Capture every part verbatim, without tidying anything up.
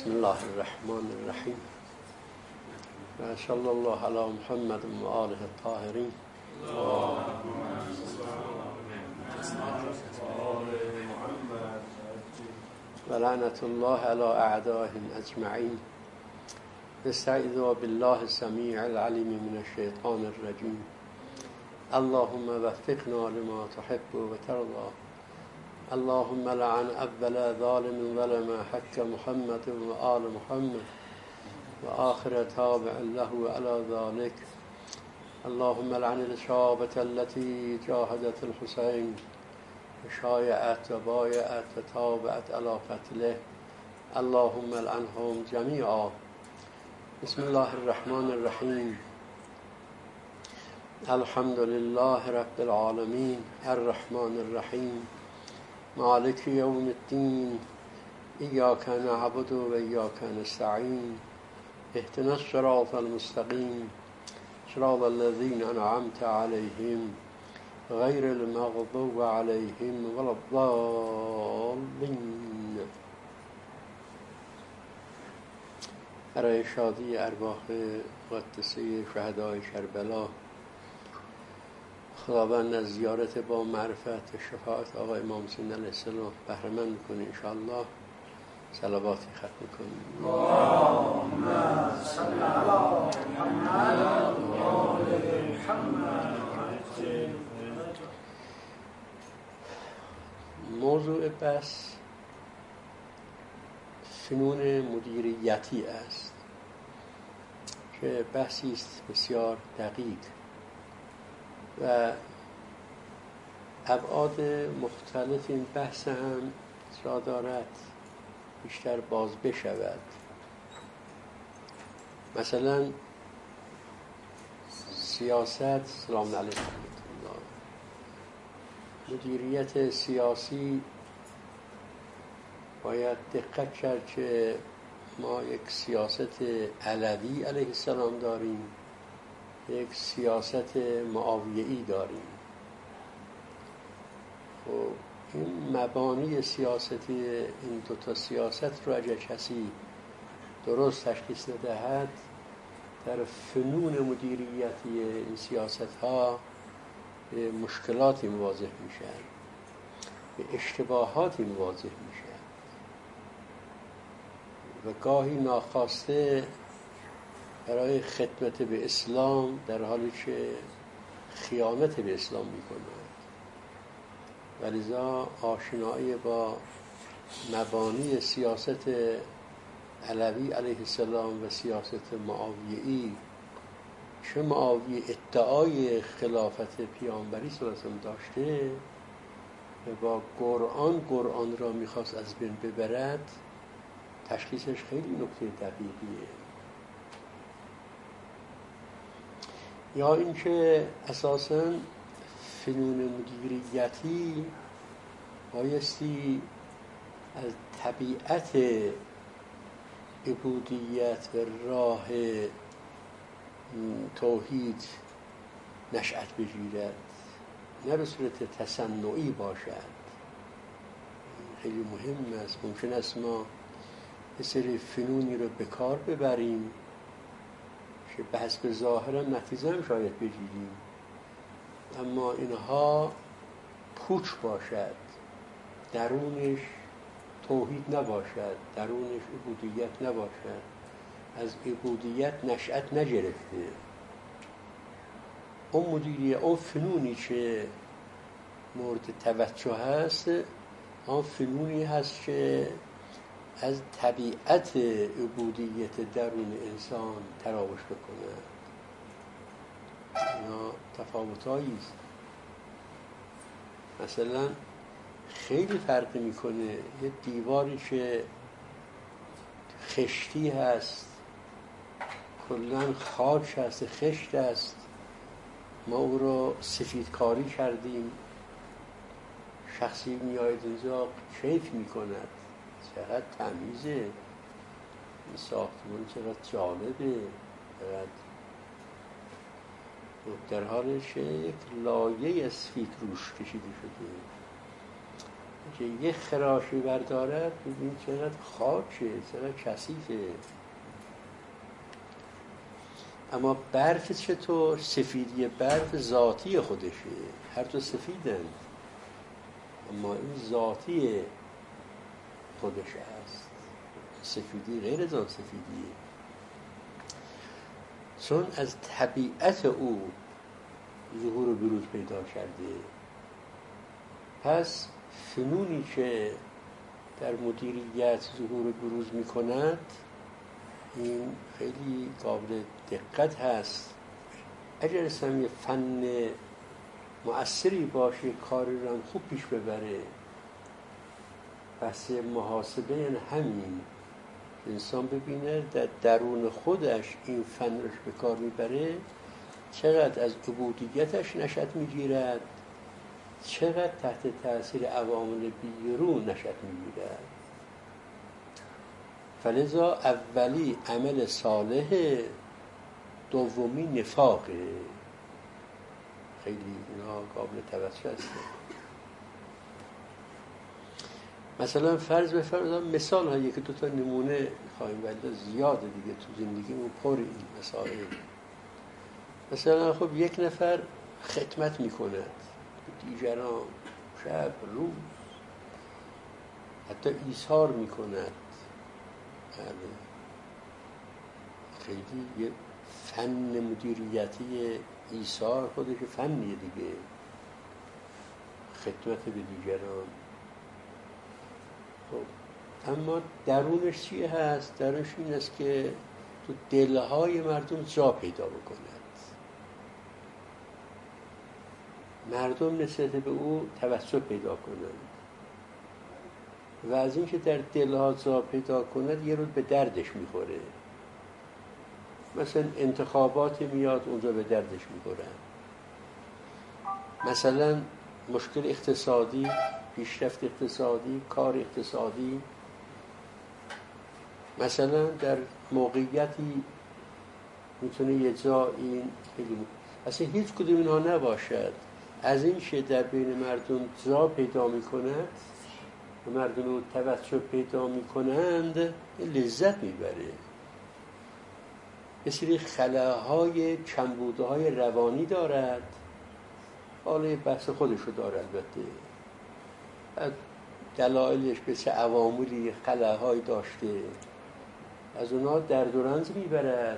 بسم الله الرحمن الرحیم و صلی الله علی محمد و آله الطاهرین و لعنت الله علی اعدائهم اجمعین. نستعیذ بالله السمیع العلیم من الشیطان الرجیم. اللهم وفقنا لما تحب و ترضى. اللهم لعن اول ظالم ظلم حق محمد و آل محمد و آخر تابع له على ذلك. اللهم لعن الشعابة التي جاهدت الحسين وشايعت وبايعت وتابعت على قتله. اللهم لعنهم جميعا. بسم الله الرحمن الرحیم. الحمد لله رب العالمين الرحمن الرحیم مالك يوم الدين إياك نعبد وإياك نستعين اهدنا الصراط المستقيم صراط الذين أنعمت عليهم غير المغضوب عليهم ولا الضالين. برای شادی ارواح مقدسه شهدای کربلا خداوند از زیارت با معرفت و شفاعت آقا امام حسین علیه السلام بهره مند می‌کنه. انشاءالله صلواتی ختم می‌کنیم. اللهم صل علی محمد و آل محمد. موضوع بحث فنون مدیریتی است که بحثی است بسیار دقیق و ابعاد مختلف این بحث هم جا دارد بیشتر باز بشود. مثلا سیاست، سلام علیکم، مدیریت سیاسی باید دقت کرد که ما یک سیاست علوی علیه السلام داریم، یک سیاست معاویه‌ای داریم. خب این مبانی سیاستی این دو تا سیاست رو اگر کسی درست تشخیص ندهد در فنون مدیریتی این سیاست ها به مشکلاتی مواجه میشن، به اشتباهاتی مواجه میشن و گاهی ناخواسته برای خدمت به اسلام در حالی که خیانت به اسلام میکنند. ولذا آشنایی با مبانی سیاست علوی علیه السلام و سیاست معاویه‌ای، چه معاویه ادعای خلافت پیامبری صلی الله علیه و سلم داشته و با قرآن قرآن را میخواست از بین ببرد، تشخیصش خیلی نکته دقیقیه. یا اینکه اساساً فنون مدیریتی بایستی از طبیعت عبودیت و راه توحید نشأت بگیرد، نه به صورت تصنعی باشد. خیلی مهم است. ممکن است ما یه سری فنونی رو به کار ببریم که به حسب ظاهر هم نتیجه هم شاید بگیریم، اما اینها پوچ باشد، درونش توحید نباشد، درونش عبودیت نباشد، از عبودیت نشأت نگرفته. اون مدیریت، اون فنونی که مورد توجه هست، اون فنونی هست که از طبیعت عبودیت درون انسان تراوش بکنه. اینا تفاوتایی است. مثلا خیلی فرق میکنه یه دیواری که خشتی هست، کلاً خاک هست، خشت است، ما او رو سفید کاری کردیم، شخصی میاید اینجا کیف میکند، چقدر تمیزه این ساختمان، چقدر جالبه، چقدر در حالش یک لایه سفید روش کشیده شده. که یه خراشی بردارد ببین چقدر خاکه، چقدر کثیفه. اما برف چطور؟ سفیدی برف ذاتی خودشه، هر دو سفیدن اما این ذاتی خودش است، سفیدی غیر از آن سفیدیه، چون از طبیعت او ظهور و بروز پیدا کرده. پس فنونی که در مدیریت ظهور و بروز می کند این خیلی قابل دقت هست. اگر اصلا یه فن مؤثری باشه کاری رو هم خوب پیش ببره. پس محاسبه یعنی همین، انسان ببینه در درون خودش این فن رو به کار میبره چقدر از عبودیتش نشأت میگیرد، چقدر تحت تأثیر عوامل بیرون نشأت میگیرد. فلذا اولی عمل صالح، دومی نفاقه. خیلی اینا قابل توجه است. مثلا فرض بفرمایید مثال ها یکی دو تا نمونه خواهیم ولی زیاده دیگه تو زندگیمون پر این مسائل. مثلا خب یک نفر خدمت میکند به دیگران شب روز، حتی ایثار میکند. خیلی یه فن مدیریتی ایثار خودش فنیه دیگه، خدمت به دیگران. خب اما درونش چی هست؟ درونش این است که تو دلهای مردم جا پیدا بکند، مردم نسبت به او توجه پیدا کنند و از این که در دلها جا پیدا کند یه روز به دردش میخوره. مثلا انتخابات میاد اونجا به دردش میخوره، مثلا مشکل اقتصادی، پیشرفت اقتصادی، کار اقتصادی، مثلا در موقعیتی میتونه یه جا این بگیم اصلا هیچ کدوم اینها نباشد، از این که در بین مردم جا پیدا میکند و مردم رو توجه پیدا میکنند لذت میبره. یه سری خلاهای کمبودهای روانی دارد، حالا بحث خودشو داره البته، دلایلش به چه عواملی خلاهای داشته، از اونها درد و رنج میبرد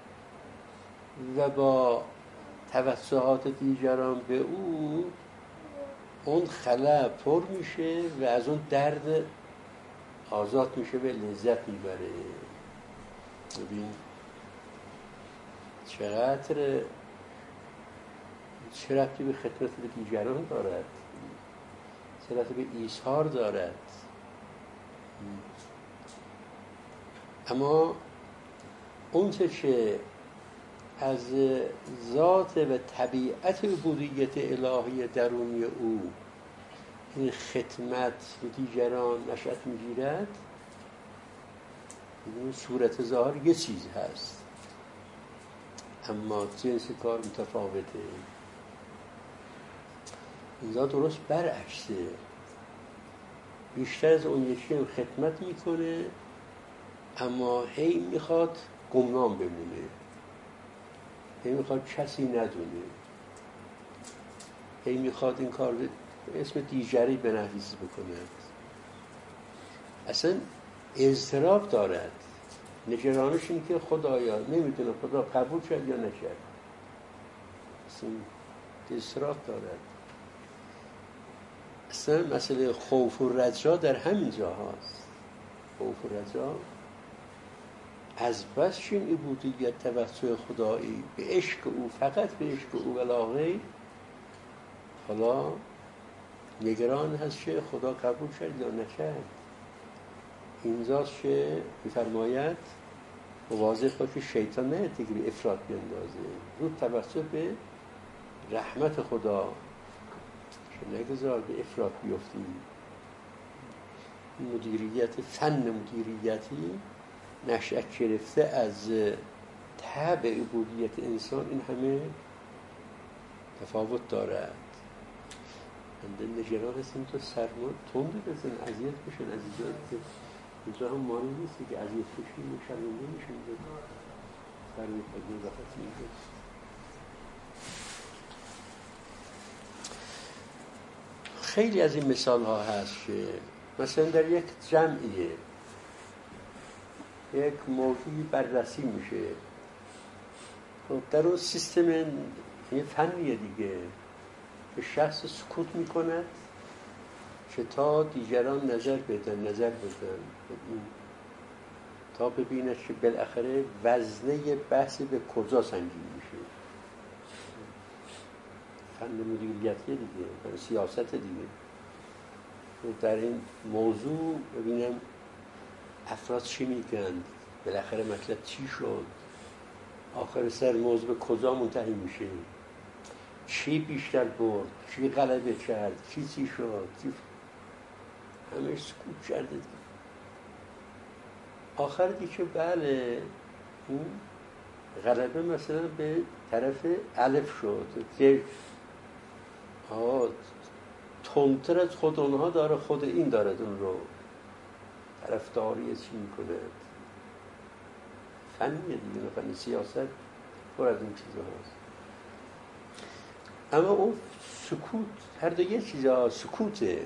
و با توسعات دیگران به او اون خلا پر میشه و از اون درد آزاد میشه و لذت میبره. ببین چقدر چه ربطی به خدمت به دیگران دارد، چه ربطی به ایثار دارد. اما اون چه که از ذات و طبیعت عبودیت الهی درونی او این خدمت به دیگران نشأت میگیرد، این صورت ظاهر یه چیز هست اما جنس کار متفاوته. اینجا درست برعکسه، بیشتر از اون یکی هم خدمت میکنه اما هی میخواد گمنام بمونه، هی میخواد کسی ندونه، هی میخواد این کار اسم دیگری بنویسی بکند. اصلا اضطراب دارد، نگرانش این که خدایا نمیدونه خدا قبول کرد یا نکرد، اصلا اضطراب دارد. اصلا مسئله خوف و رجا در همین جا هست. خوف و رجا از بس چین عبودیت توسل خدایی به عشق او، فقط به عشق او ولا غیر، حالا نگران هست که خدا قبول کرد یا نکرد. اینجاست که می‌فرماید واضح باشه شیطان نه دیگه به افراط بیندازه، رو توسل به رحمت خدا که نگذار به افراط بیفتی. مدیریت، فن مدیریتی نشأت گرفته از طبع عبودیت انسان این همه تفاوت دارد. بنده نگران هستیم تو سرما تندی بزن اذیت بشن عزیزان که اینجا هم مانی نیستی که اذیت بشیم و شرمنده میشیم سرمی پگیر وقت میگست. خیلی از این مثال ها هست که مثلا در یک جمعیه یک موضوعی بررسی میشه، خب در اون سیستم یه فنیه دیگه که شخص سکوت میکند که تا دیگران نظر بدن نظر بدن تا ببیند که بالاخره وزنه بحث به کجا سنگین میشه. فن مدیریتیه دیگه، فن سیاست دیگه. در این موضوع ببینم افراد چی میگن، بالاخره مطلب چی شد، آخر سر موضوع به کجا منتهی میشه، چی بیشتر برد، چی غلبه کرد، چی چی شد، چی همه سکوت کرده دیگه. آخر دیگه بله این غلبه مثلا به طرف الف شد که آه تندتر از خود اونها داره، خود این دارد اون رو طرفداری چی میکنه. فنیه دیگه، فن سیاست پر از این چیزها هست. اما اون سکوت هر دو یه چیزها سکوته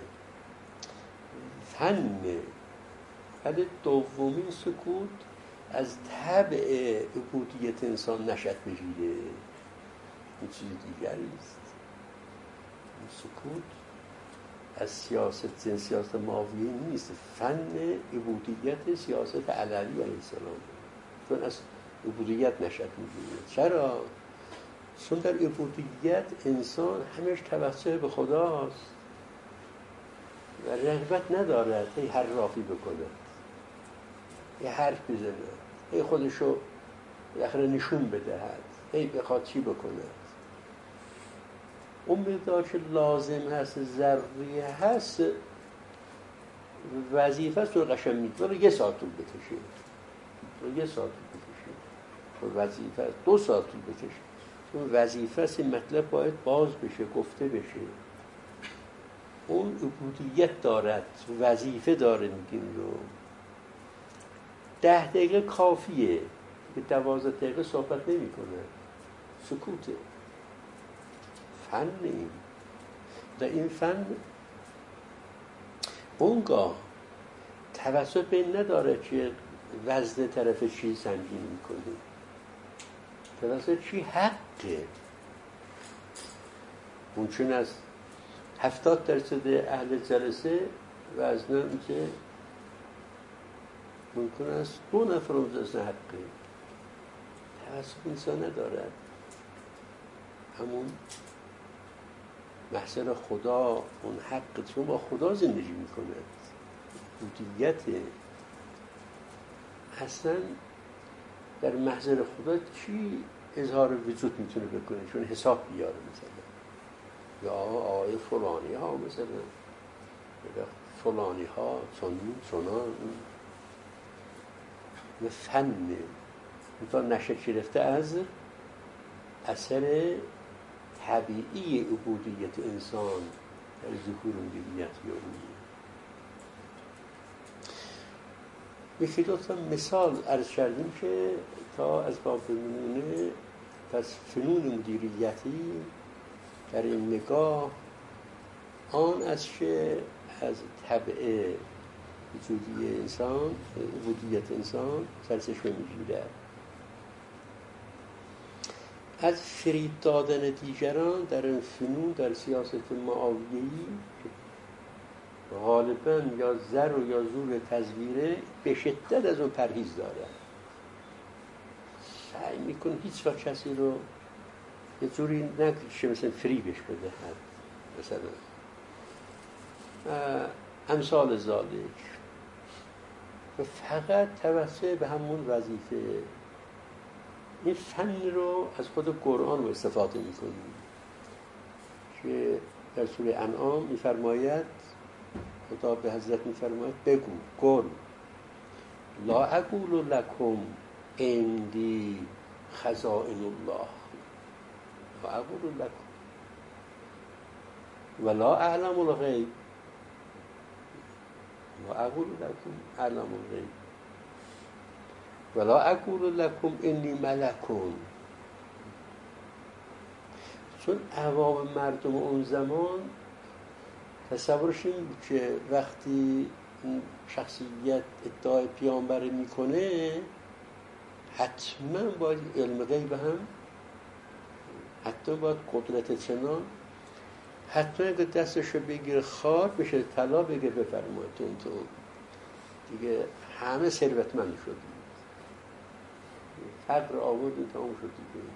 فنه، ولی دومین سکوت از طبع عبودیت انسان نشأت بگیره، این چیز دیگری است. این سکوت از سیاست سیاست ماویه نیست، فن عبودیت سیاست علوی علیه السلام، چون از عبودیت نشأت میگیره. چرا؟ چون در عبودیت انسان همش توسل به خداست و رغبت ندارد هی حرافی بکنه، هی حرف بزنه، هی خودشو بالاخره نشون بدهد، هی بخواد چی بکنه. اون مقدار که لازم هست ضروری هست وظیفه است رو قشنگ میگه یه ساعت طول بکشه، یه ساعت طول بکشه، وظیفه دو ساعت طول بکشه، چون وظیفه است این مطلب باید باز بشه، گفته بشه. اون عبودیت دارد، وظیفه داره، میگیم رو ده دقیقه کافیه که دوازده دقیقه صحبت نمی کنه، سکوته. فن این در این فن اونگاه توسط به این نداره که وزن طرف چی سنگین میکنه، توسط چی حقه. اون چون از هفتاد درصد اهل جلسه وزنم که ممکن است دو نفر اون وزن حقه، توسط انسان ندارد. همون محضر خدا، اون حق چون با خدا زندگی میکنه، عبودیت اصلا در محضر خدا چی اظهار وجود میتونه بکنه، چون حساب بیاره مثلا یا آیه فلانی ها مثلا یا فلانی ها چون چونان و فن تا نشه گرفته از اثر طبیعی عبودیت انسان در ظهور مدیریت یا اونیه. یکی دو تا مثال عرض کردیم که تا از باب بمونه. پس فنون مدیریتی در این نگاه آن است که از طبع وجودی انسان، عبودیت انسان سرچشمه می‌گیرد. از فریب دادن دیگران در این فنون در سیاست معاویه‌ای غالباً یا زر و یا زور تزویره به شدت از اون پرهیز داره، سعی میکنه هیچ وقت کسی رو یه جوری نکشه مثلا فریبش بده، مثلا امثال ذالک، و فقط توسط به همون وظیفه. این فن رو از خود قرآن رو استفاده میکنیم که در سوره انعام میفرماید، خدا به حضرت میفرماید بگو قل لا اقول لکم عندی خزائن الله، لا اقول لکم، ولا اعلم الغیب و اقول لكم اعلم الغیب ولا اقول لكم انی ملکون. چون عوام مردم اون زمان تصورش این بود که وقتی شخصیت ادعای پیامبری میکنه حتما باید علم غیب هم، حتما باید قدرت چنان، حتما اگه دستشو بگیره خار بشه طلا بگه بفرمایید تون تون دیگه همه ثروتمند شد، فقر آورد تمام شد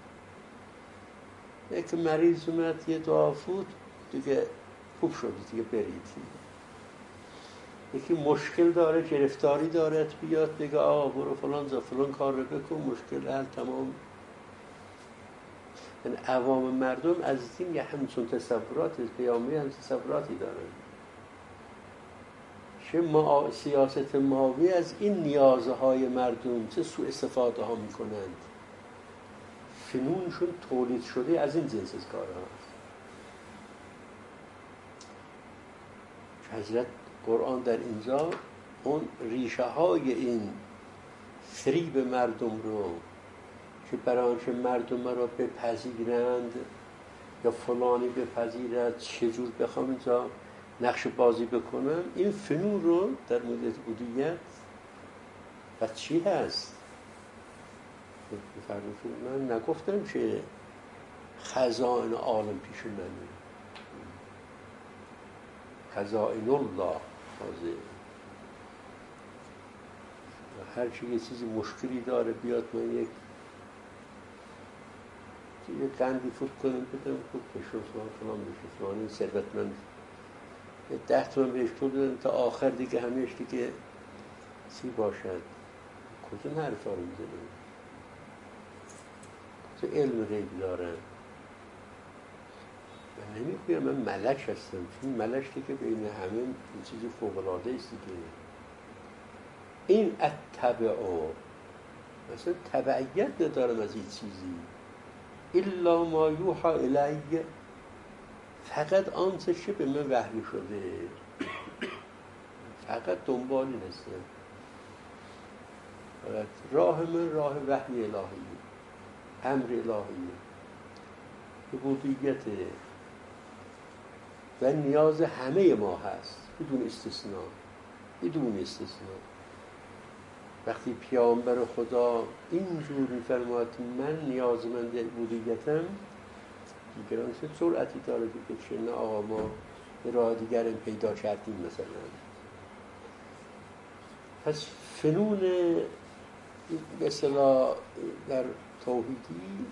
دیگه. یک مریض اومد یه دعا فوت دیگه خوب شد دیگه برید. یکی مشکل داره گرفتاری دارد بیاد بگه آقا برو فلان زا فلان کار رو بکن مشکل حل تمام. یعنی عوام مردم از این یه همچون تصورات قیامی هم تصوراتی دارن. چه ما سیاست ماوی از این نیازهای مردم چه سوء استفاده ها میکنند، فنونشون تولید شده از این جنس از کار هاست. حضرت قرآن در اینجا اون ریشه های این فریب مردم رو که برای آنچه مردم را بپذیرند یا فلانی بپذیرد چجور بخوام اینجا نقش بازی بکنم، این فنون رو در مورد عبودیت و چی هست. من نگفتم که خزائن عالم پیش منه، خزائن الله حاضر و هر چی یه چیزی مشکلی داره بیاد من یک یه قندی فوت کنم بدم خوب بشه فلان بشه فلان ثروتمند ده تومن بهش پول دادم تا آخر دیگه همیش دیگه چی باشد. کجا این حرفا رو میزنم؟ کجا علم غیب دارم؟ من نمیگویم من ملک هستم، چون ملک دیگه بین همه این چیزی فوق‌العاده است دیگه. این اتبعو مثلا تبعیت ندارم از این چیزی، الا ما یوحى الی، فقط آنچه که به من وحی شده، فقط دنبالی هستم. فقط راه من راه وحی الهی، امر الهی، عبودیت و نیاز همه ما هست بدون استثناء، بدون استثناء. وقتی پیامبر خدا اینجور میفرماید من نیازمند عبودیتم، دیگران چه سرعتی داره که چه نه آقا ما یه راه دیگر هم پیدا کردیم مثلا. پس فنون به اصطلاح در توحیدی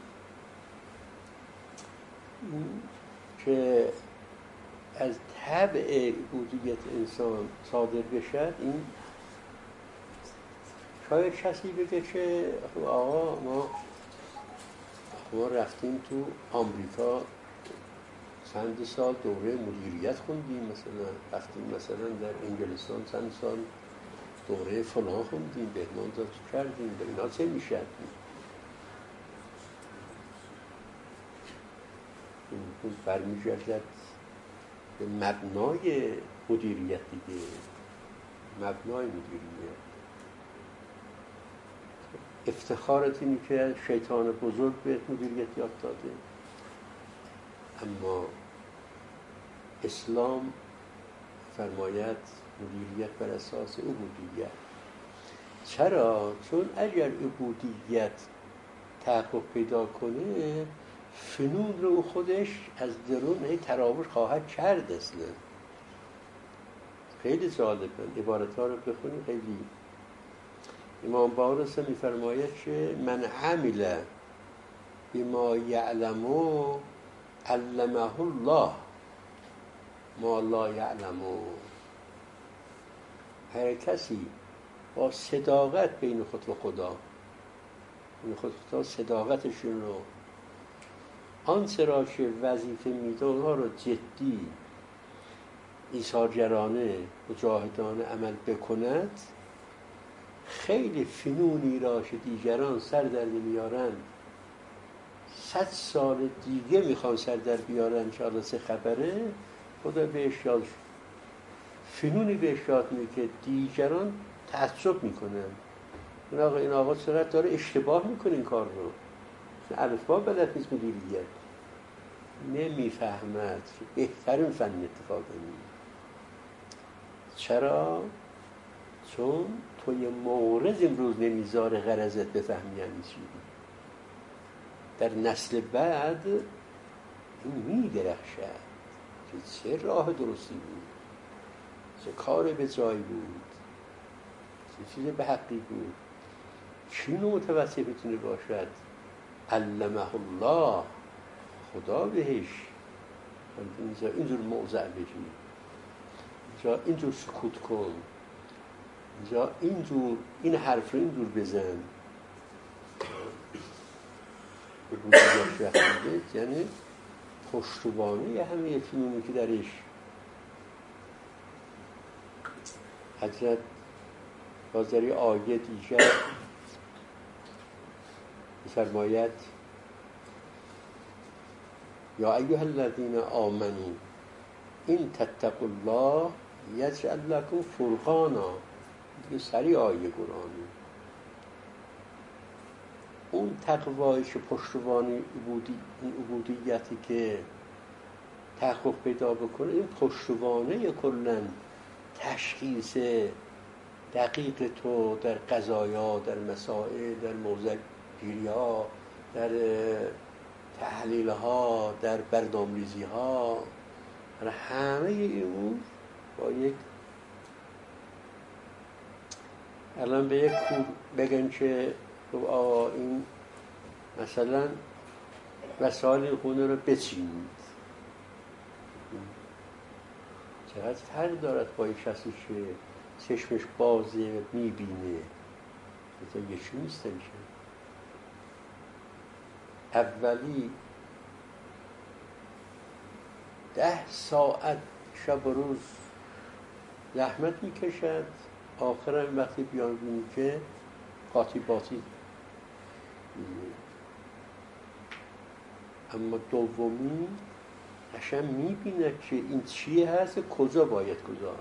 که از طبع عبودیت انسان صادر بشد، این شاید کسی بگه که آقا ما ما رفتیم تو آمریکا چند سال دوره مدیریت خوندیم، مثلا رفتیم مثلا در انگلستان چند سال دوره فلان خوندیم، بهمانداد کردیم، به اینا چه میشد؟ این برمیگردد به مبنای مدیریت دیگه، مبنای مدیریت. افتخارت اینی که شیطان بزرگ به مدیریت یاد داده، اما اسلام فرماید مدیریت بر اساس عبودیت. چرا؟ چون اگر عبودیت تحقق پیدا کنه فنون رو خودش از درون هی تراوش خواهد کرد. اصلا خیلی جالبه، عبارت ها رو بخونی خیلی. امام باقر میفرماید که من عمل بما یعلمو علمه الله ما لا یعلمو. هر کسی با صداقت بین خود و خدا، بین خود و خدا صداقتشون رو، آنچه را که وظیفه میده اونها رو جدی ایثارگرانه مجاهدانه عمل بکند، خیلی فنونی را که دیگران سر در نمیارن صد سال دیگه میخوان سر در بیارن که حالا چه خبره، خدا بهش یاد فنونی بهش یاد میده که دیگران تعصب میکنن. این آقا این آقا چقدر داره اشتباه میکنه این کار رو، الفبا بلد نیست مدیریت، نمیفهمد بهترین فن اتفاق میفته. چرا؟ چون تو یه مورد امروز نمیذاره غرضت بفهمی یعنی چی. در نسل بعد این میدرخشد که چه راه درستی بود، چه کار به جایی بود، چه چیز به حقی بود. چی نوع متوسط میتونه باشد؟ علمه الله، خدا بهش اینجا اینجور موضع بگی، اینجا اینجور سکوت کن، اینجا اینجور این حرف رو اینجور بزن. به بودیش وقتی یعنی پشتوانه همه فنونی که درش حضرت باز در آیه دیگر فرماید یا ایها الذین آمنوا ان تتقوا الله یجعل لکم فرقانا. دیگه سریع آیه قرآنی. اون تقوایش پشتوانه این عبودیتی که تحقق پیدا بکنه، این پشتوانه کلن تشخیص دقیق تو در قضایا، در مسائل، در موضع گیری ها، در تحلیل ها، در برنامه‌ریزی ها، همه این با یک الان به یک کور بگن که آقا این مثلا وسایل خونه رو بچینید، چقدر فرق دارد با یک کسی که چشمش بازه میبینه، مثلا یکی نیست میشه. اولی ده ساعت شب و روز زحمت میکشد، آخرم وقتی بیان بینی که قاطی باطی. اما دومی قشنگ میبینه که این چیه هست، کجا باید گذاشت،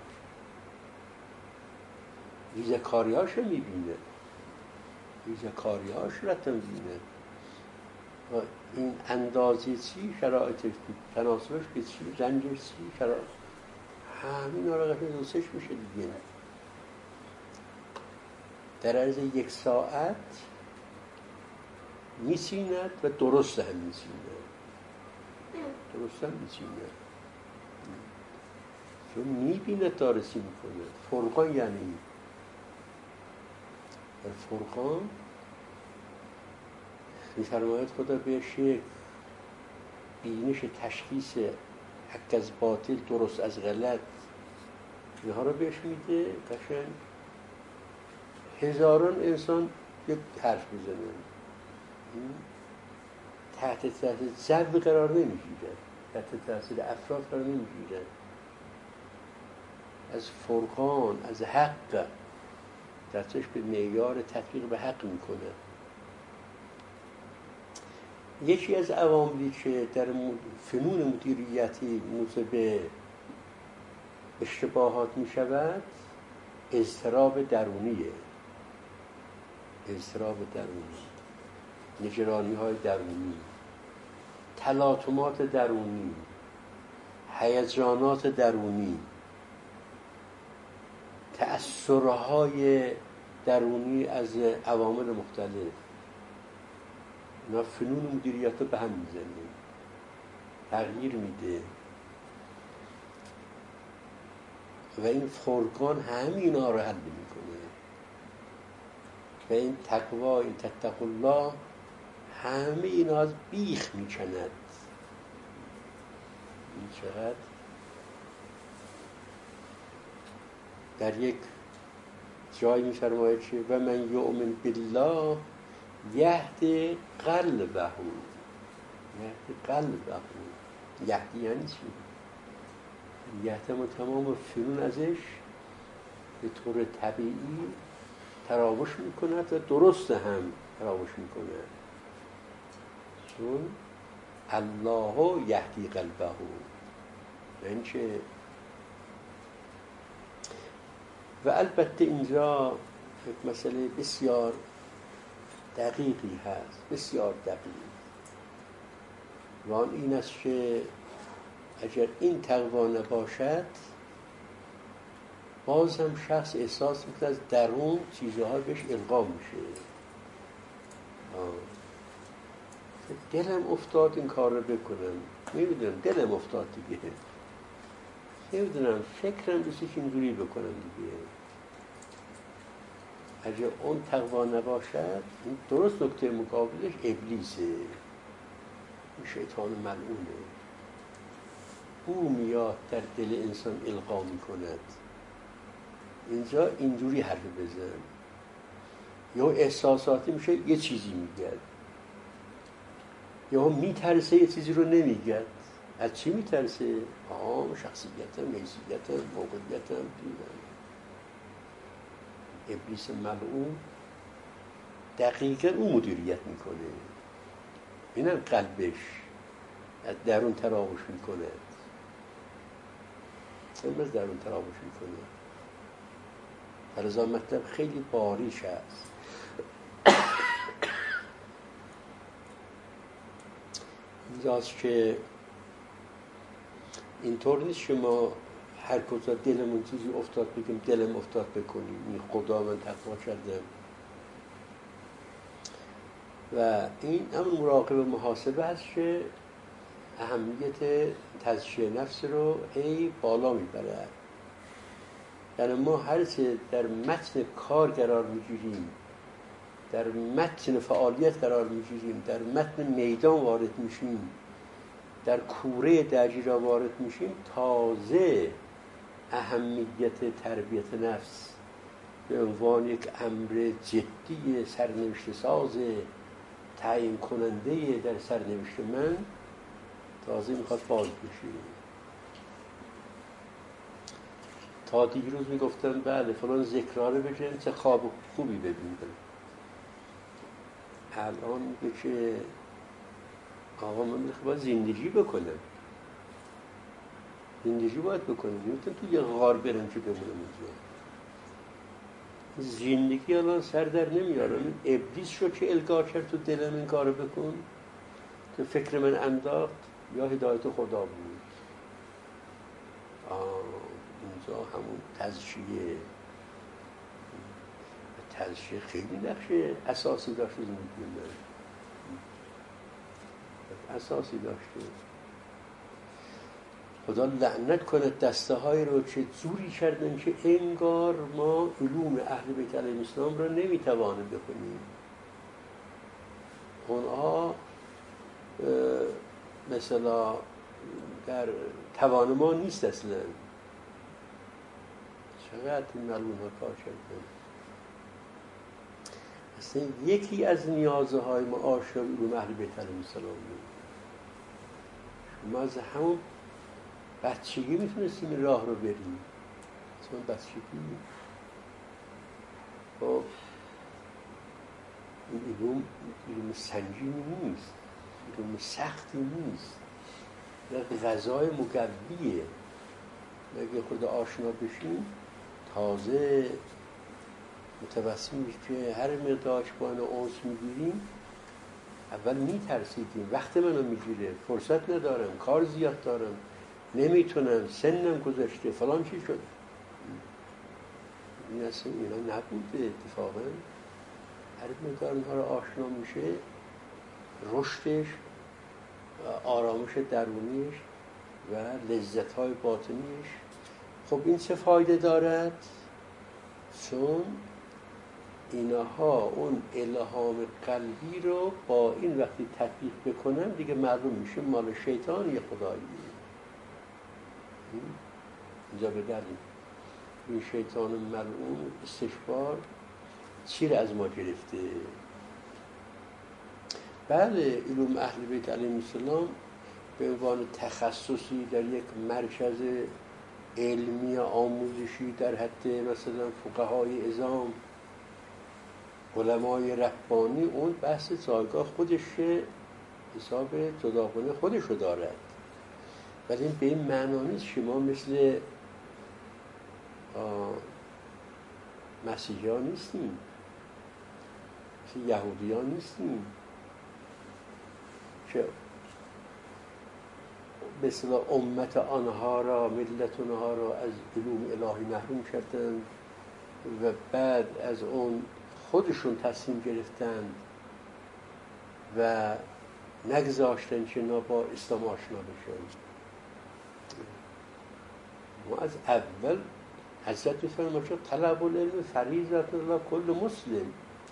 ریزکاریاش میبینه، ریزکاریاش را میبینه، این اندازه چی، شرایطش چی، تناسبش که چی، رنجش چی، شرایط همین آره قشنگ دوستش میشه دیگه. در عرض یک ساعت میچیند و درست هم میچیند، درست هم میچیند، چون میبینه داره چی میکنه. فرقان یعنی در فرقان میفرماید خدا بهش یک بینش تشخیص حق از باطل، درست از غلط، اینها رو بهش میده. قشنگ هزاران انسان یک حرف بزنن، تحت تاثیر جو قرار نمیگیره، تحت تاثیر افراد قرار نمیگیره. از فرقان، از حق دستش به معیار تطبیق به حق میکنه. یکی از عواملی که در فنون مدیریتی موجب اشتباهات میشود اضطراب درونیه، اضطراب درونی، نگرانی های درونی، تلاطمات درونی، هیجانات درونی، تأثرهای درونی از عوامل مختلف. اینا فنون مدیریت رو به هم میزنه، تغییر میده و این فرقان همینا رو حل میکنه و این تقوا، این تتقوا الله همه اینا از بیخ میکند. این چقدر در یک جایی میفرماید که و من یؤمن بالله یهدی قلبه، یهدی قلبه. یهدی یعنی چی؟ یهدی ما تمام فنون ازش به طور طبیعی تراوش میکند و درست هم تراوش میکند، چون الله یهدی قلبه، این چه. و البته اینجا یک مسئله بسیار دقیقی هست، بسیار دقیق، و آن این است که اگر این تقوا نباشد باز هم شخص احساس میکنه از درون چیزها بهش القا میشه. دلم افتاد این کار رو بکنم، نمیدونم دلم افتاد دیگه، نمیدونم فکرم بسید که اینجوری بکنم دیگه. اگر اون تقوا نباشد، این درست نکته مقابلش ابلیسه، این شیطان ملعونه. او میاد در دل انسان القا میکند اینجا اینجوری حرف بزن، یا احساساتی میشه یه چیزی میگد، یا میترسه یه چیزی رو نمیگد. از چی میترسه؟ آه شخصیتم، حیثیتم، موقعیتم دیدم. ابلیس ملعون دقیقا اون مدیریت میکنه، اینم قلبش از درون تراوش میکنه، این از درون تراوش میکنه. فرضا مطلب خیلی باریش هست. اینجاست که اینطور نیست که ما هر کجا دلمون چیزی افتاد بگیم دلم افتاد بکنیم، این خدا من تقوا کردم. و این همون مراقبه محاسبه هست که اهمیت تزکیه نفس رو ای بالا میبره. یعنی ما هر چه در متن کار قرار میگیریم، در متن فعالیت قرار میگیریم، در متن میدان وارد میشیم، در کوره درجیرا وارد میشیم، تازه اهمیت تربیت نفس به عنوان یک امر جدی سرنوشت ساز تعیین کننده در سرنوشت من تازه میخواد باز بشه. تا دیروز میگفتن بله فلان ذکرها رو بگن چه خواب خوبی ببینن، الان میگه که آقا من باید زندگی بکنم، زندگی باید بکنم، نمیتونم تو یه غار برم که بمونم اینجا. زندگی الان سر در نمیارم. ابلیس شو که القا کرد تو دلم این کارو بکن، تو فکر من انداخت، یا هدایت خدا بود. آه اینجا همون تزکیه، تزکیه خیلی نقشه اساسی داشت زندگی من، اساسی داشته. خدا لعنت کنه دسته های رو که زوری کردن که انگار ما علوم اهل بیت علیهم السلام رو نمیتوانیم بخونیم. اونها مثلا در توان ما نیست اصلا. چقدر این ملعون ها کار کردن. اصلا یکی از نیازه های ما آشنا علوم اهل بیت علیهم السلام بود. ما از همون بچگی میتونستیم این راه رو بریم، چون بچگی خب این علوم علوم سنگینی نیست، علوم سختی نیست، یک غذای مقویه. اگه خود آشنا بشیم تازه متوسم میشه که هر مقدار با اینو اونس میگیریم. اول میترسیدیم، وقت منو میگیره، فرصت ندارم، کار زیاد دارم، نمیتونم، سنم گذشته، فلان چی شد. این اصلا اینا نبوده. اتفاقا هر مقدار اینها رو آشنا میشه، رشدش، آرامش درونیش و لذت‌های باطنیش. خب این چه فایده دارد؟ چون اینها اون الهام قلبی رو با این وقتی تطبیق بکنن دیگه معلوم میشه مال شیطان یا خدایی. اینجا بداریم این شیطان ملعون استشبار چی رو از ما گرفته. بله علوم اهل بیت علیهم السلام به عنوان تخصصی در یک مرکز علمی آموزشی در حد مثلا فقهای عظام، علمای ربانی، اون بحث جایگاه خودشه، حساب جداگانه خودشو دارد. ولی این به این معنا نیست شما مثل مسیحیان نیستیم، مثل یهودیان نیستیم که به اصطلاح امت آنها را، ملت آنها را از علوم الهی محروم کردند و بعد از اون خودشون تصمیم گرفتند و نگذاشتن که اینا با اسلام آشنا بشن. ما از اول حضرت می‌فرمایند که طلب العلم فریضة علی کل مسلم.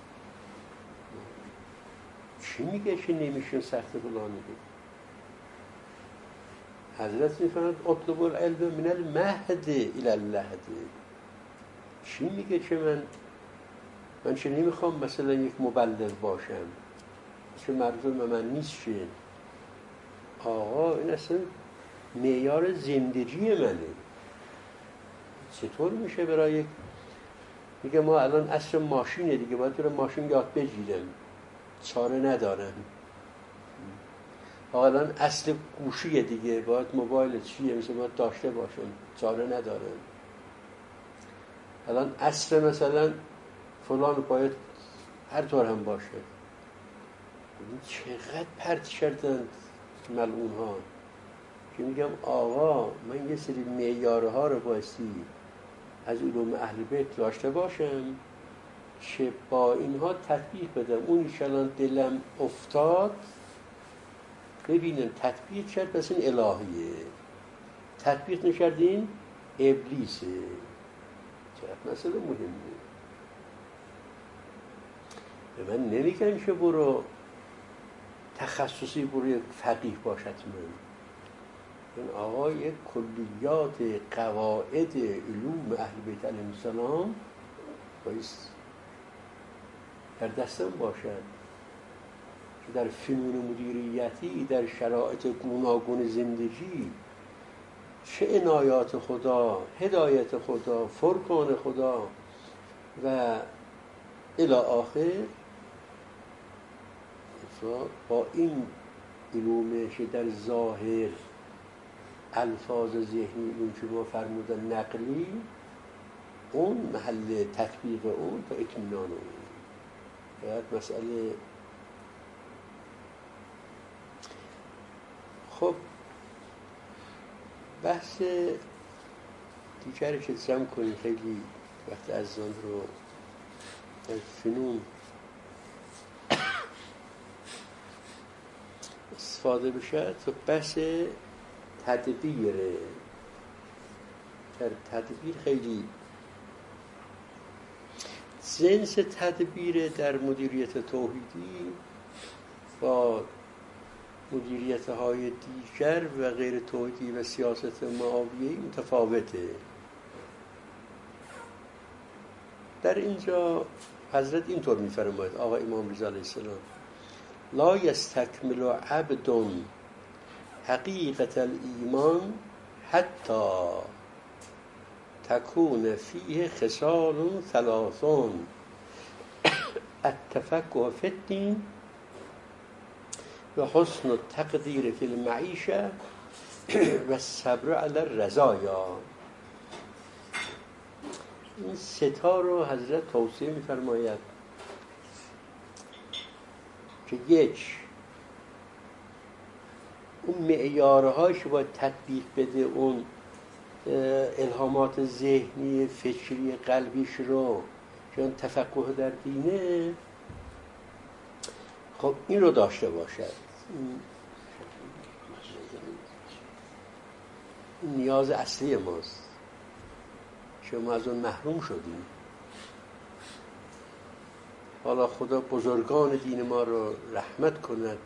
چی میگه که نمیشه سخت فلان میگه؟ حضرت می‌فرمایند اطلب العلم من المهد الی اللحد. چی میگه که من من چه نمیخوام مثلا یک مبلغ باشم که مرزون من نیست شه. آقا این اصلا معیار زندگی منه. چطور میشه برای یک میگه ما الان اصر ماشینه دیگه، باید برای ماشین یاد بگیرم، چاره ندارم. آقا الان اصل گوشیه دیگه، باید موبایل چیه مثلا باید داشته باشم، چاره ندارم. الان اصل مثلا فلان باید هر طور هم باشه. چقدر پرت کردن ملعون ها که میگم آقا من یه سری معیارها رو بایستی از علوم اهل بیت داشته باشم که با اینها تطبیق بدم. اونی که الان دلم افتاد ببینم تطبیق کرد پس این الهیه، تطبیق نکردین ابلیسه. چقدر مسئله مهمه. به من نمیگن که برو تخصصی برو یک فقیه باشد. من این آقا یک کلیات قواعد علوم اهل بیت علیهم السلام بایست در دستم باشد که در فنون مدیریتی، در شرایط گوناگون زندگی چه عنایات خدا، هدایت خدا، فرقان خدا و الی آخر با این علومه که در ظاهر الفاظ ذهنی اون که ما فرمودن نقلی، اون محل تطبیق اون تا اطمینان اون. باید مسئله خب بحث دیگری که جمع کنیم خیلی وقت از آن رو در فنون استفاده بشه تو بحث تدبیره. در تدبیر خیلی جنس تدبیر در مدیریت توحیدی با مدیریت های دیگر و غیر توحیدی و سیاست معاویه‌ای متفاوته. در اینجا حضرت اینطور می‌فرماید، آقا امام رضا علیه السلام: لا یستکمل عبد حقیقت الایمان حتی تکون فیه خصال ثلاثون التفقه فی الدین و حسن التقدیر فی المعیشه و الصبر علی الرزایا. این ستا رو حضرت توصیه می‌فرماید که یک، اون معیارهاش که باید تطبیق بده اون الهامات ذهنی فکری قلبیش رو که اون تفقه در دینه، خب این رو داشته باشد. این نیاز اصلی ماست. شما از اون محروم شدیم. حالا خدا بزرگان دین ما رو رحمت کند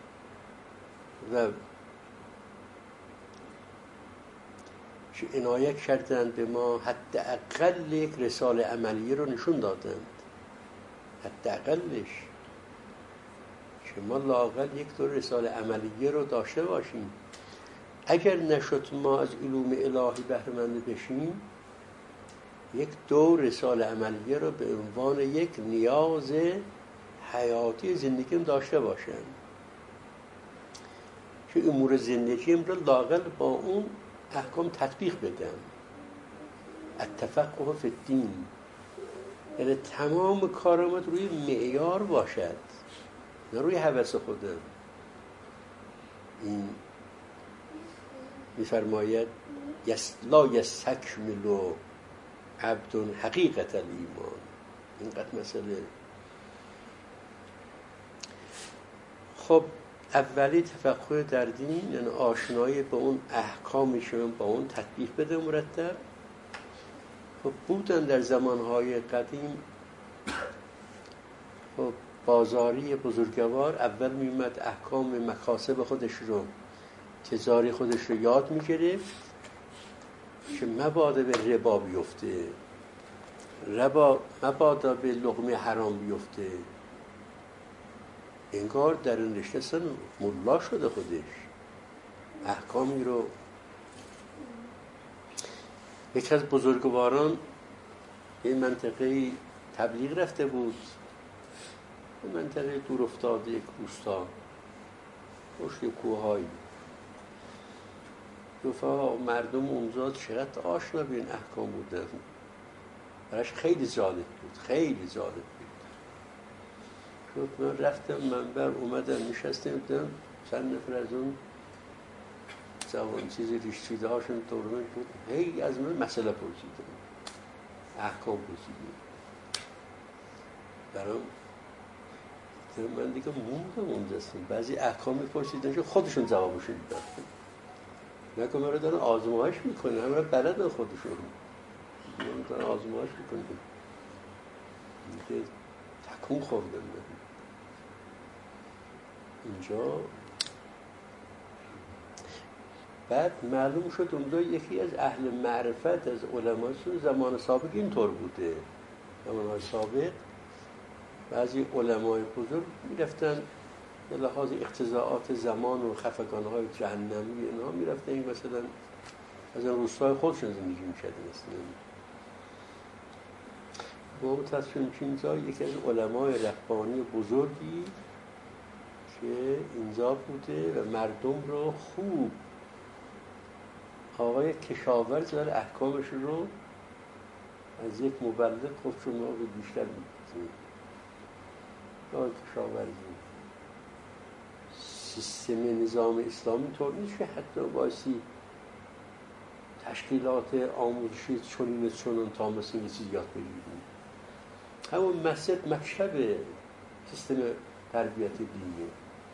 و که عنایت کردند به ما، حداقل یک رساله عملیه رو نشون دادند. حداقلش که ما لااقل یک دور رساله عملیه رو داشته باشیم. اگر نشد ما از علوم الهی بهره مند بشیم، یک دور رساله عملیه رو به عنوان یک نیاز حیاتی زندگیم داشته باشم. که امور زندگیم رو لااقل با اون احکام تطبیق بدم. التفقه فی الدین، یعنی تمام کارامت روی معیار باشد، نه روی هوس خودم. این می‌فرماید لا یستکمل عبد حقیقت الایمان. اینقدر مسئله. خب اولی تفقه در دین یعنی آشنایی با اون احکامشون، با اون تطبیق بده مرتب. خب بودن در زمانهای قدیم خب بازاری بزرگوار اول میومد احکام مکاسب خودش رو، تجاری خودش رو یاد میگرفت که مبادا به ربا بیفته، ربا مبادا به لقمه حرام بیفته. انگار در این رشته اصلا ملا شده خودش. احکامی رو یکی از بزرگواران این منطقه تبلیغ رفته بود، این منطقه دور افتاده یک روستا پشت کوههایی. گفت مردم اونجا چقدر آشنا به این احکام بودن، براش خیلی جالب بود، خیلی جالب بود. گفت من رفتم منبر اومدم نشستم دیدم چند نفر از اون جوان چیزی ریشتیده هاشون دور من بود، هی از من مسئله پرسیدن، احکام پرسیدن. برام من دیگه موندم اونجاستم. بعضی احکام میپرسیدن که خودشون جوابشون میدن، نکن من رو دارن آزمایش میکنن، همه بلدن خودشون من دارن آزمایش میکنن. دیگه تکون خوردم اینجا. بعد معلوم شد اونجا یکی از اهل معرفت از علماشون زمان سابق اینطور بوده. زمان سابق بعضی علمای بزرگ میرفتن به لحاظ اقتضاعات زمان و خفگانهای جهنمی اینا میرفتن این مثلا از این روستای خودشون زندگی میکردن. ما متصفیم که اینجا یکی از علمای ربانی بزرگی که اینجا بوده و مردم رو خوب آقای کشاورز داره احکامش رو از یک مبلغ خود شما رو بیشتر میکنه. آقای کشاورزی سیستم نظام اسلامی طور نیست که حتی بایستی تشکیلات آموزشی چنین چنان تا مثل یه چیز یاد بگیریم. همون مسجد مکتب سیستم تربیت دینی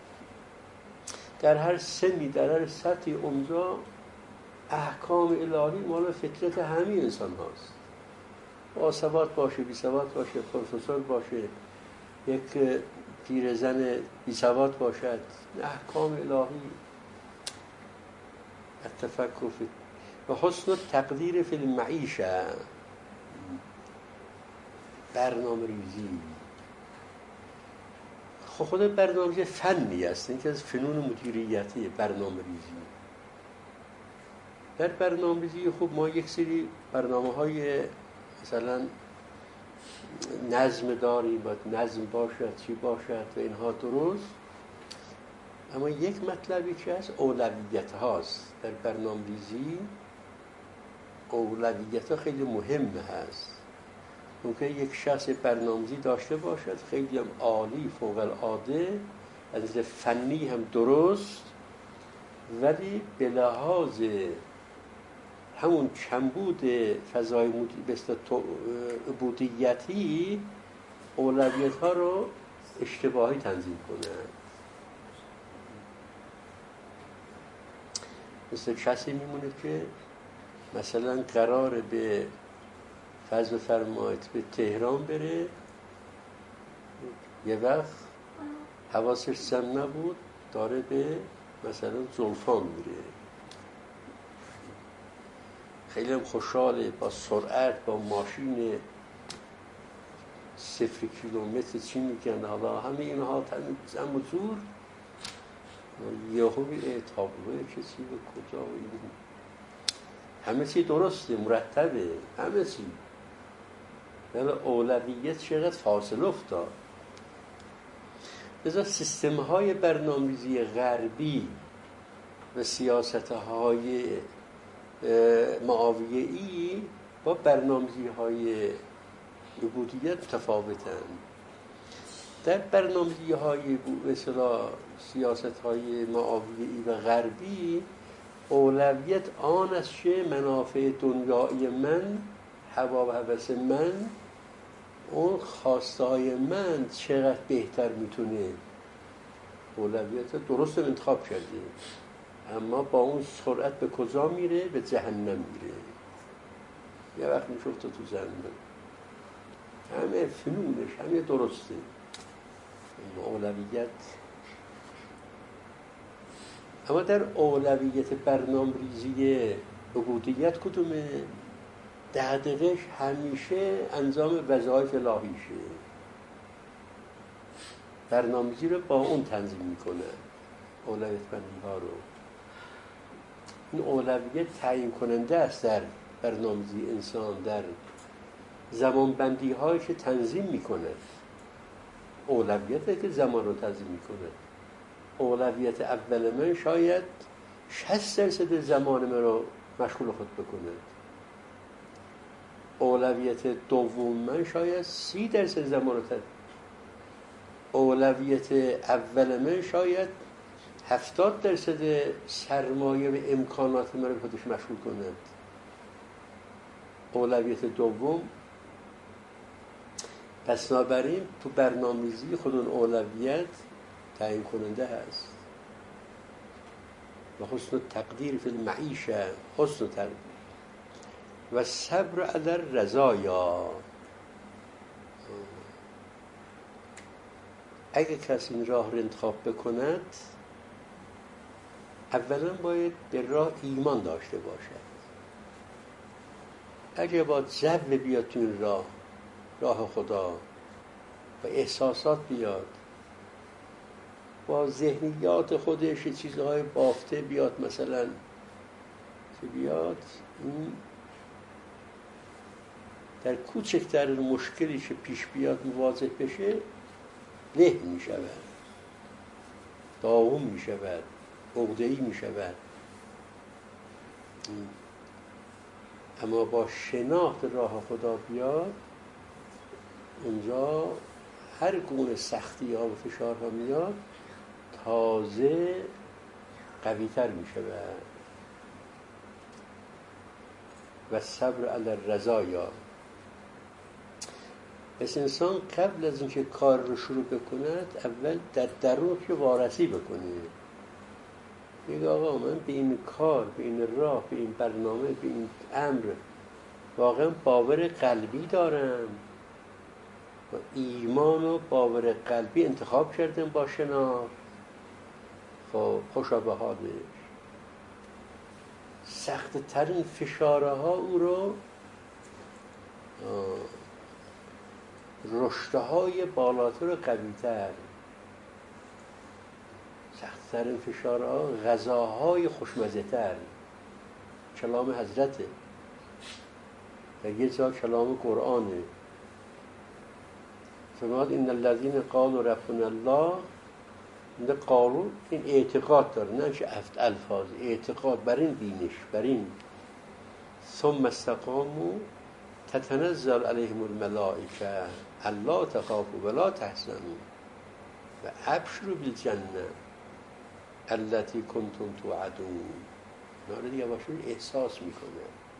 در هر سنی در هر سطحی اونجا احکام الهی مال فطرت همه انسان هاست. با سواد باشه بی سواد باشه، پروفسور باشه، یک پیرزن بی سواد باشد، احکام الهی التفکر فی و حسن تقدیر فی المعیشه، برنامه ریزی. خود برنامه ریزی فنی است، این که از فنون مدیریتی برنامه ریزی. در برنامه ریزی خوب ما یک سری برنامه های مثلا نظم داریم، باید نظم باشد چی باشد و اینها درست، اما یک مطلبی که از اولویت هاست در برنامه ریزی. اولویت ها خیلی مهم هست. ممکن یک شخص برنامه‌ریزی داشته باشد خیلی هم عالی فوق العاده، از نظر فنی هم درست، ولی به لحاظ همون کمبود فضای عبودیتی اولویت ها رو اشتباهی تنظیم کنند. مثل کسی میمونه که مثلا قرار به فرض بفرمایید به تهران بره، یه وقت حواسش سم نبود داره به مثلا زلفان میره، خیلی هم خوشحاله با سرعت با ماشین صفر کیلومتر چی میگن حالا همه اینها تنظیم و زور یهو به تابلوه کسی به کجا و این همه چی درسته مرتبه همه چی، ولی اولویت چقدر فاصله افتاد. لذا سیستم های برنامه‌ریزی غربی و سیاست‌های معاویه‌ای با برنامه‌ریزی‌های عبودیت متفاوتند. در برنامه‌ریزی‌های به اصطلاح سیاست‌های معاویه‌ای و غربی اولویت آن است که منافع دنیایی من، هوا و هوس من، اون خواستهای من چقدر بهتر میتونه اولویت درست انتخاب کرده، اما با اون سرعت به کجا میره؟ به جهنم میره. یه وقت میفته تو جهنم. همه فنونش همه درسته، این اولویت. اما در اولویت برنامه‌ریزی عبودیت کدومه؟ دقدقش همیشه انجام وظایف الهیشه. برنامه‌ریزی رو با اون تنظیم میکنه، اولویت بندی ها رو. این اولویت تعیین کننده است در برنامه‌ریزی انسان، در زمان بندی هایی که تنظیم میکنه. اولویت که زمان رو تنظیم میکنه. اولویت اول من شاید شصت درصد زمان من رو مشغول خود بکنه. اولویت دوم من شاید سی درصد زمان رو تنظیم. اولویت اول من شاید هفتاد درصد سرمایه و امکانات من رو خودش مشغول کنه. اولویت دوم. پس بنابراین تو برنامه‌ریزی خود اون اولویت تعیین کننده هست. و حسن تقدیر فی المعیشه، حسن تقدیر و صبر علی الرضایا. اگه کسی این راه رو انتخاب بکند، اولا باید به راه ایمان داشته باشد. اگه با جبل بیاد تو این راه، راه خدا، و احساسات بیاد، با ذهنیات خودش چیزهای بافته بیاد، مثلا که بیاد این در کوچکترین مشکلی که پیش بیاد مواجه بشه، له می شود، داغون می شود، عقده‌ای می شود. اما با شناخت راه خدا بیاد، اونجا هر گونه سختی ها و فشار ها میاد، تازه قوی تر می شود. و صبر علی الرضایا. پس انسان قبل از اینکه کار رو شروع بکند، اول در درون که وارسی بکنه. میگه آقا من به این کار، به این راه، به این برنامه، به این امر واقعا باور قلبی دارم، و ایمان و باور قلبی انتخاب کردم با شناخت. خب خوشا به حالش. سخت ترین فشارها او رو رشدهای بالاتر و قوی‌تر، سخت ترین فشارها غذاهای خوشمزه تر. کلام حضرته، در یه جا کلام قرآنه. فرمود این الذین قالوا ربنا الله، این قالوا این اعتقاد داره، نه چه الفاظ، اعتقاد بر این دینش، بر این. ثم استقاموا تتنزل علیهم الملائکه الا تخافوا ولا تحزنوا و ابشروا بالجنه التي کنتم توعدون. نه دیگه باشون احساس میکنه.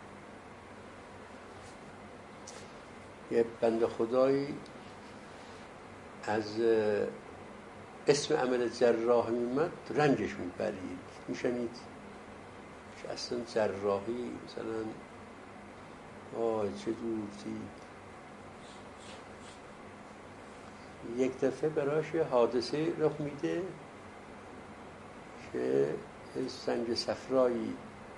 یه بنده خدایی از اسم عمل جراحی میمد، رنجش میبرید. میشنید که اصلا جراحی مثلا آه چه دوردی. یک دفعه براش حادثه رخ میده که سنگ صفرایی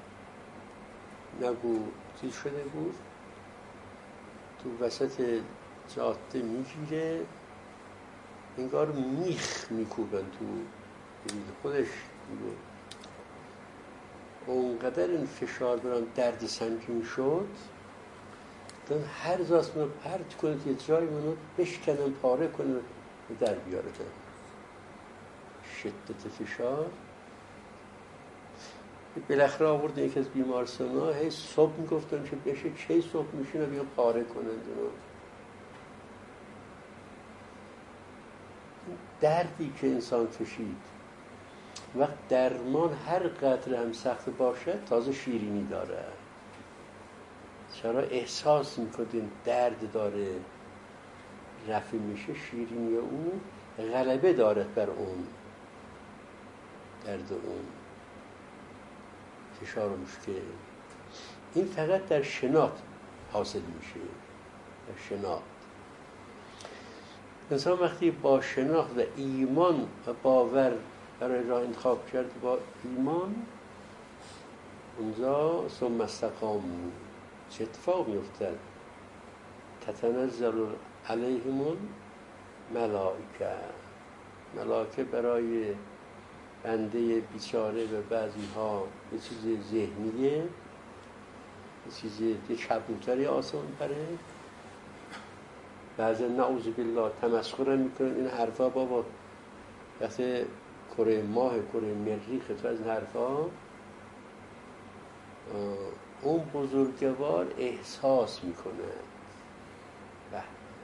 نگو چیز شده بود، تو وسط جاده میگیره، انگار میخ میکوبن تو خودش. اونقدر این فشار برام درد سنگین شد، دن هر جاست منو پرت کنه، یه جایی منو بشکنم، پاره کنه و در بیاره. شدت فشار. بالاخره آوردن یکی از بیمارستان ها، هی صبح میگفتن که بشه چه صبح میشین و بیا پاره کنند. دردی که انسان کشید، وقت درمان هر قدر هم سخت باشه تازه شیرینی داره. چرا احساس میکنین درد داره رفع میشه، شیرینی اون غلبه داره بر اون درد اون فشار و مشکل. این فقط در شناخت حاصل میشه، در شناخت. انسان وقتی با شناخت و ایمان و باور برای راه انتخاب کرد، با ایمان اونجا ثم استقاموا، چه اتفاق میفتد؟ تتنزل علیهم الملائکه، ملائکه برای بنده بیچاره و بعضی ها یه چیز ذهنیه، یه چیز یه کبوتری آسان پره، بعضی نعوذ بالله تمسخر میکنن این حرفا. بابا وقتی کره ماه کره مریخ تو از این حرفا، اون بزرگوار احساس میکنه. بله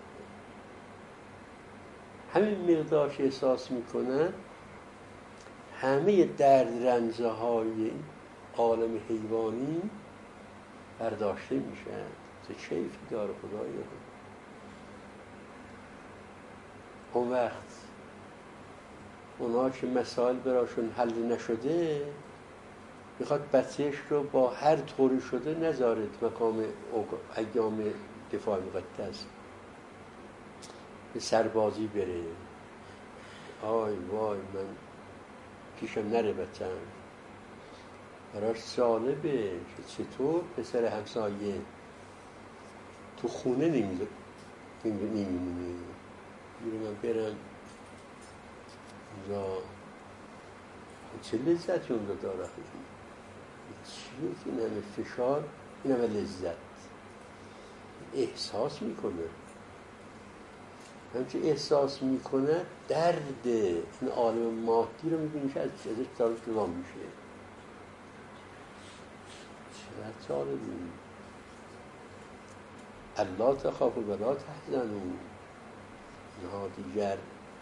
همین مقدارش احساس میکنه، همه درد رنجه های عالم حیوانی برداشته میشه. چه کیفی داره خدایا. اون وقت اونا که مسائل براشون حل نشده، میخواد بچهش رو با هر طوری شده نذارد مقام ایام دفاع مقدس به سربازی بره. آی وای من پیشم نره بچم. براش جالبه که چطور پسر همسایه تو خونه نمیده نمیمونه. میره من برم اونجا چه لذتی اونجا داره. چیه که این همه فشار، این همه لذت احساس میکنه. همچه احساس میکنه درد این عالم مادی رو میبینی که ازش داره جدا میشه. چقدر جالبی. الله تخافوا ولا تحزنوا. اینها دیگر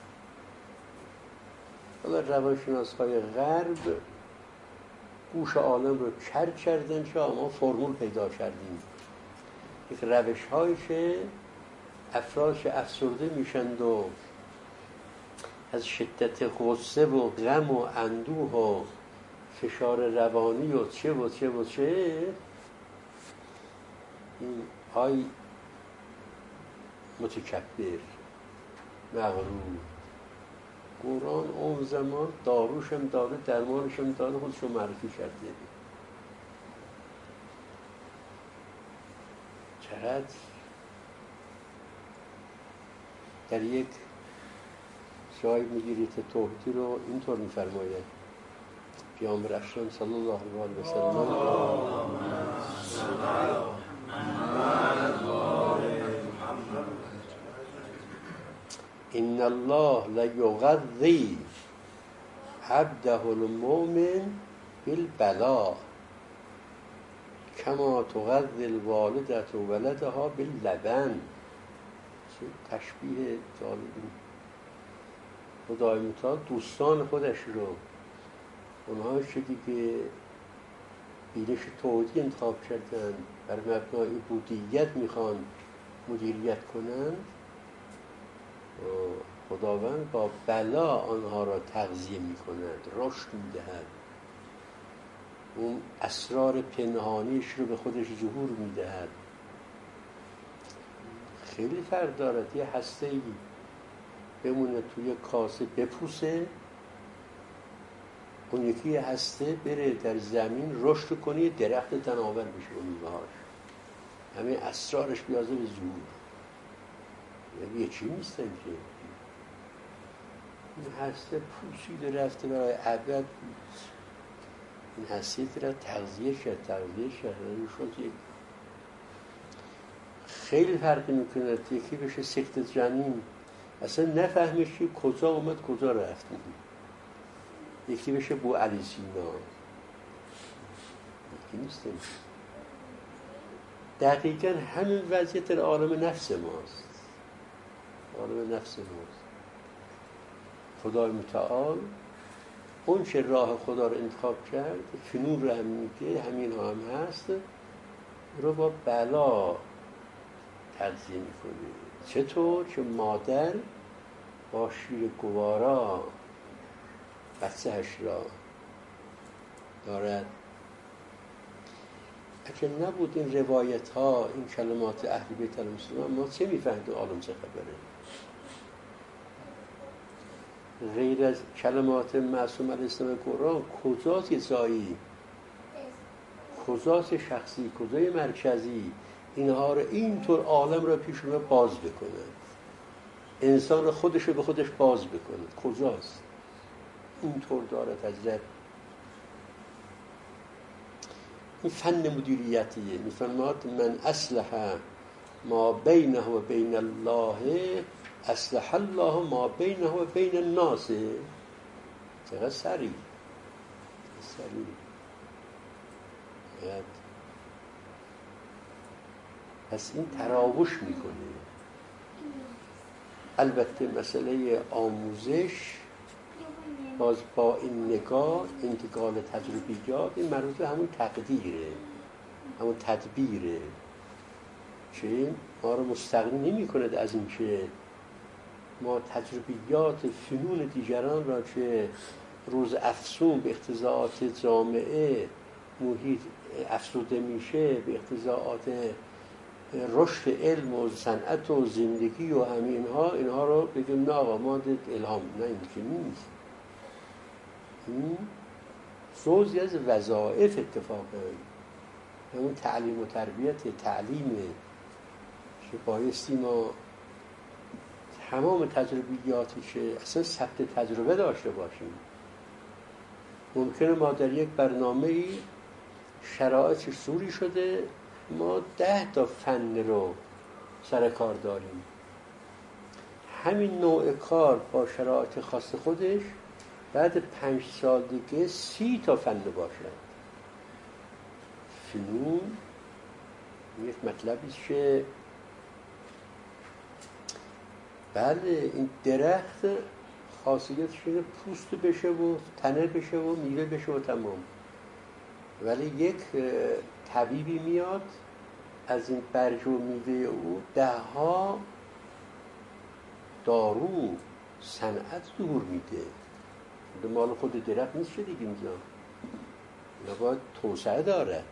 حالا روانشناس های غرب گوش عالم رو کر کردن که ما فرمول پیدا کردیم. یک روش هایی که افراد که افسرده میشند و از شدت غصه و غم و اندوه و فشار روانی و چه و چه و چه، این های متکبر مغرور، قرآن اون زمان داروشم داده درمانشم داده، خودشو معرفی کرده. چقدر در یک جای میگیرید توحیدی رو اینطور میفرماید پیامبر اکرم صلی الله علیه و سلم ان الله لیغذی عبده المؤمن بالبلاء کما تغذی الوالدة ولدها باللبن. چه تشبیه جالبی. خدای متعال دوستان خودش رو، اونها که دیگه بینش توحیدی انتخاب کردن، بر مبنای عبودیت میخوان مدیریت کنن، خداوند با بلا آنها را تغذیه میکند، رشد میدهد، اون اسرار پنهانیش رو به خودش ظهور میدهد. خیلی فرق دارد. یه هسته‌ای بمونه توی کاسه بپوسه، اون یکی هسته بره در زمین رشد کنه، درخت تناور بشه اون میوه‌هاش، همه اسرارش بیازه به ظهور. یه چی نیستن که این هسته پوسیده رفته برای ابد. این هسته را تغذیه شد تغذیه شد شد یک خیلی فرق میکنه. یکی بشه سکت جنین، اصلا نفهمیش که کجا اومد کجا رفت. یکی بشه بو علی سینا، نیستیم. دقیقاً همین وضعیت در عالم نفس ماست. عالم نفس ماست. خدای متعال اون چه راه خدا رو انتخاب کرد، فنون رو هم میگه، همین ها هم هست، رو با بلا تجزیه میکنه. چطور که مادر با شیر گوارا بچه‌اش را دارد. اگه نبود این روایت ها، این کلمات اهل بیت المسلمین، ما چه میفهمیم عالم چه خبره؟ غیر از کلمات معصوم علیه السلام قرآن کجاست یه جایی، کجاست شخصی، کجای مرکزی اینها رو اینطور عالم رو پیش رو باز بکنه، انسان خودش رو به خودش باز بکنه؟ کجاست؟ اینطور دارد حضرت. این فن مدیریتیه. میفرماد من اصلح ما بینه و بین الله اصلح الله ما بینه و بین الناس. چقدر سریع سریع. پس این تراوش میکنه. البته مسئله آموزش باز با این نگاه، انتقال تجربیات، این مربوط به همون تقدیره، همون تدبیره، که ما رو مستغنی نمی کند از این که ما تجربیات فنون دیگران را که روز افسون به اقتضاعات جامعه محیط افسوده میشه، به اقتضاعات رشد علم و صنعت و زندگی و همین اینها اینها رو بگیم نه آقا ما دید الهام، نه این که نیست. این جزئی از وظایف اتفاقا همون تعلیم و تربیت، تعلیمه که بایستی ما تمام تجربیاتی که اصلا ثبت تجربه داشته باشیم. ممکنه ما در یک برنامه شرایطش سوری شده، ما ده تا فن رو سر کار داریم، همین نوع کار با شرایط خاص خودش بعد پنج سال دیگه سی تا فن باشد. فنون یک مطلبی که بله این درخت خاصیتش اینه پوست بشه و تنه بشه و میوه بشه و تمام، ولی یک طبیبی میاد از این برگ و میوه او ده ها دارو صنعت دور میده. مال خود درخت نیست که دیگه اینجا، اینا باید توسعه دارد.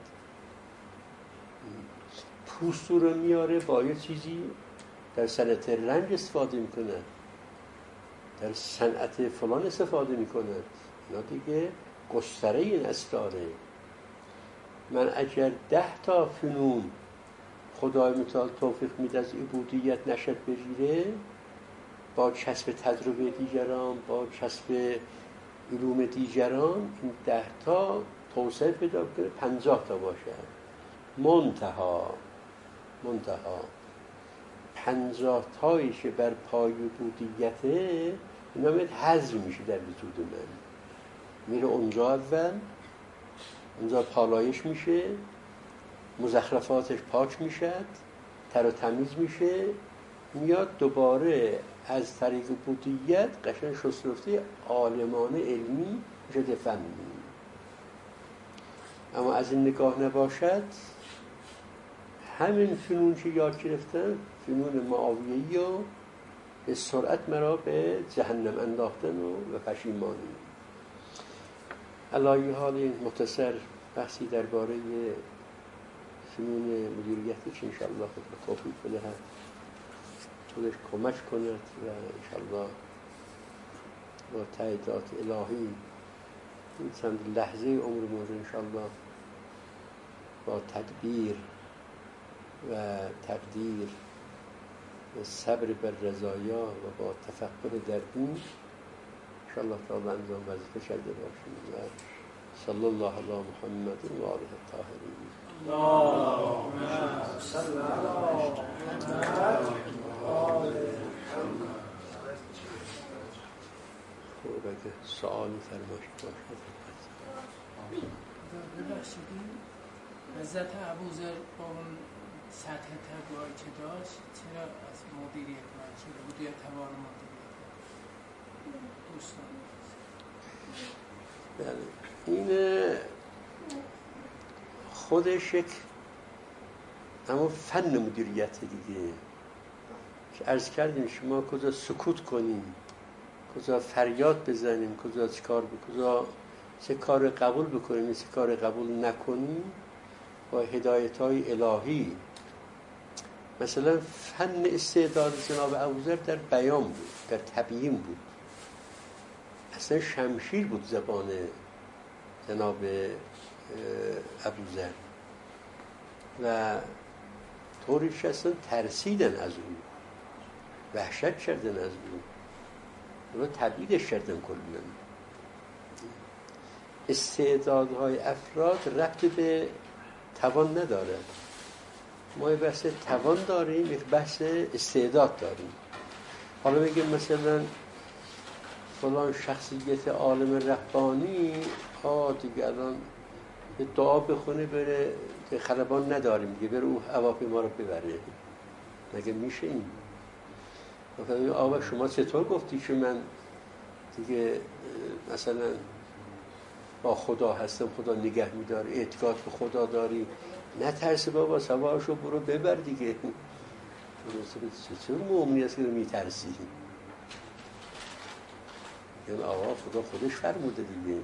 پوست رو میاره با یه چیزی در صنعت رنگ استفاده میکنه، در صنعت فلان استفاده میکنه، اینا دیگه گستره این اسراره. من اگر ده تا فنون خدای متعال توفیق میده از عبودیت نشد بگیره، با کسب تجربه دیگران، با کسب علوم دیگران، این ده تا توسعه پیدا کنه، پنجاه تا باشه. منتها منتها پنجاه تایی که بر پای عبودیته، اینا میاد حذف میشه در وجود من، میره اونجا اول، اونجا پالایش میشه، مزخرفاتش پاک میشه، تر و تمیز میشه، میاد دوباره از طریق عبودیت قشنگ شسترفته عالمانه علمی میشه فن. اما از این نگاه نباشد، همین فنون که یاد گرفتن، فنون معاویه‌ای و به سرعت مرا به جهنم انداختن و به پشیمانی. علی حال این مختصر بحثی درباره فنون مدیریتی که انشاءالله خود توفیق بدهد خودش کمک کند و انشاءالله با تاییدات الهی این چند لحظه عمرمون رو انشاءالله با تدبیر و تقدیر و صبر بر رضایا و با تفکر در دین انشاءالله تعالی انجام وظیفه کرده باشیم. و صلی الله علی محمد و آله الطاهرین. اللهم صل علی محمد و آل محمد. خب اگه سوالی فرمایش باشد. ببخشید حضرت ابوذر با اون سطح تقوایی که داشت چرا از مدیریت من شده بود یا توان مدیریت دوستان؟ بله این خودش یک اما فن مدیریت دیگه که عرض کردیم شما کجا سکوت کنیم، کجا فریاد بزنیم، کجا چه کار کجا چه کار قبول بکنیم، چه کار قبول نکنیم، با هدایت‌های الهی. مثلا فن استعداد جناب ابوذر در بیان بود، در تبیین بود، اصلا شمشیر بود زبان جناب ابوذر و طوریش اصلا ترسیدن از او، وحشت کردن از او و تبعیدش کردن کلن. استعدادهای افراد ربط به توان نداره. ما یه بحث توان داریم، یک بحث استعداد داریم. حالا بگیم مثلا فلان شخصیت عالم ربانی ها دیگه الان یه دعا بخونه بره که خلبان نداریم دیگه، بره او هواپیما رو ببره. مگه میشه این؟ مثلا آقا شما چطور گفتی که من دیگه مثلا با خدا هستم، خدا نگه میداره، اعتقاد به خدا داری، نترس بابا سوارشو برو ببر دیگه. چطور مومنی هست که میترسی؟ یعنی آقا خدا خودش فرموده دیگه.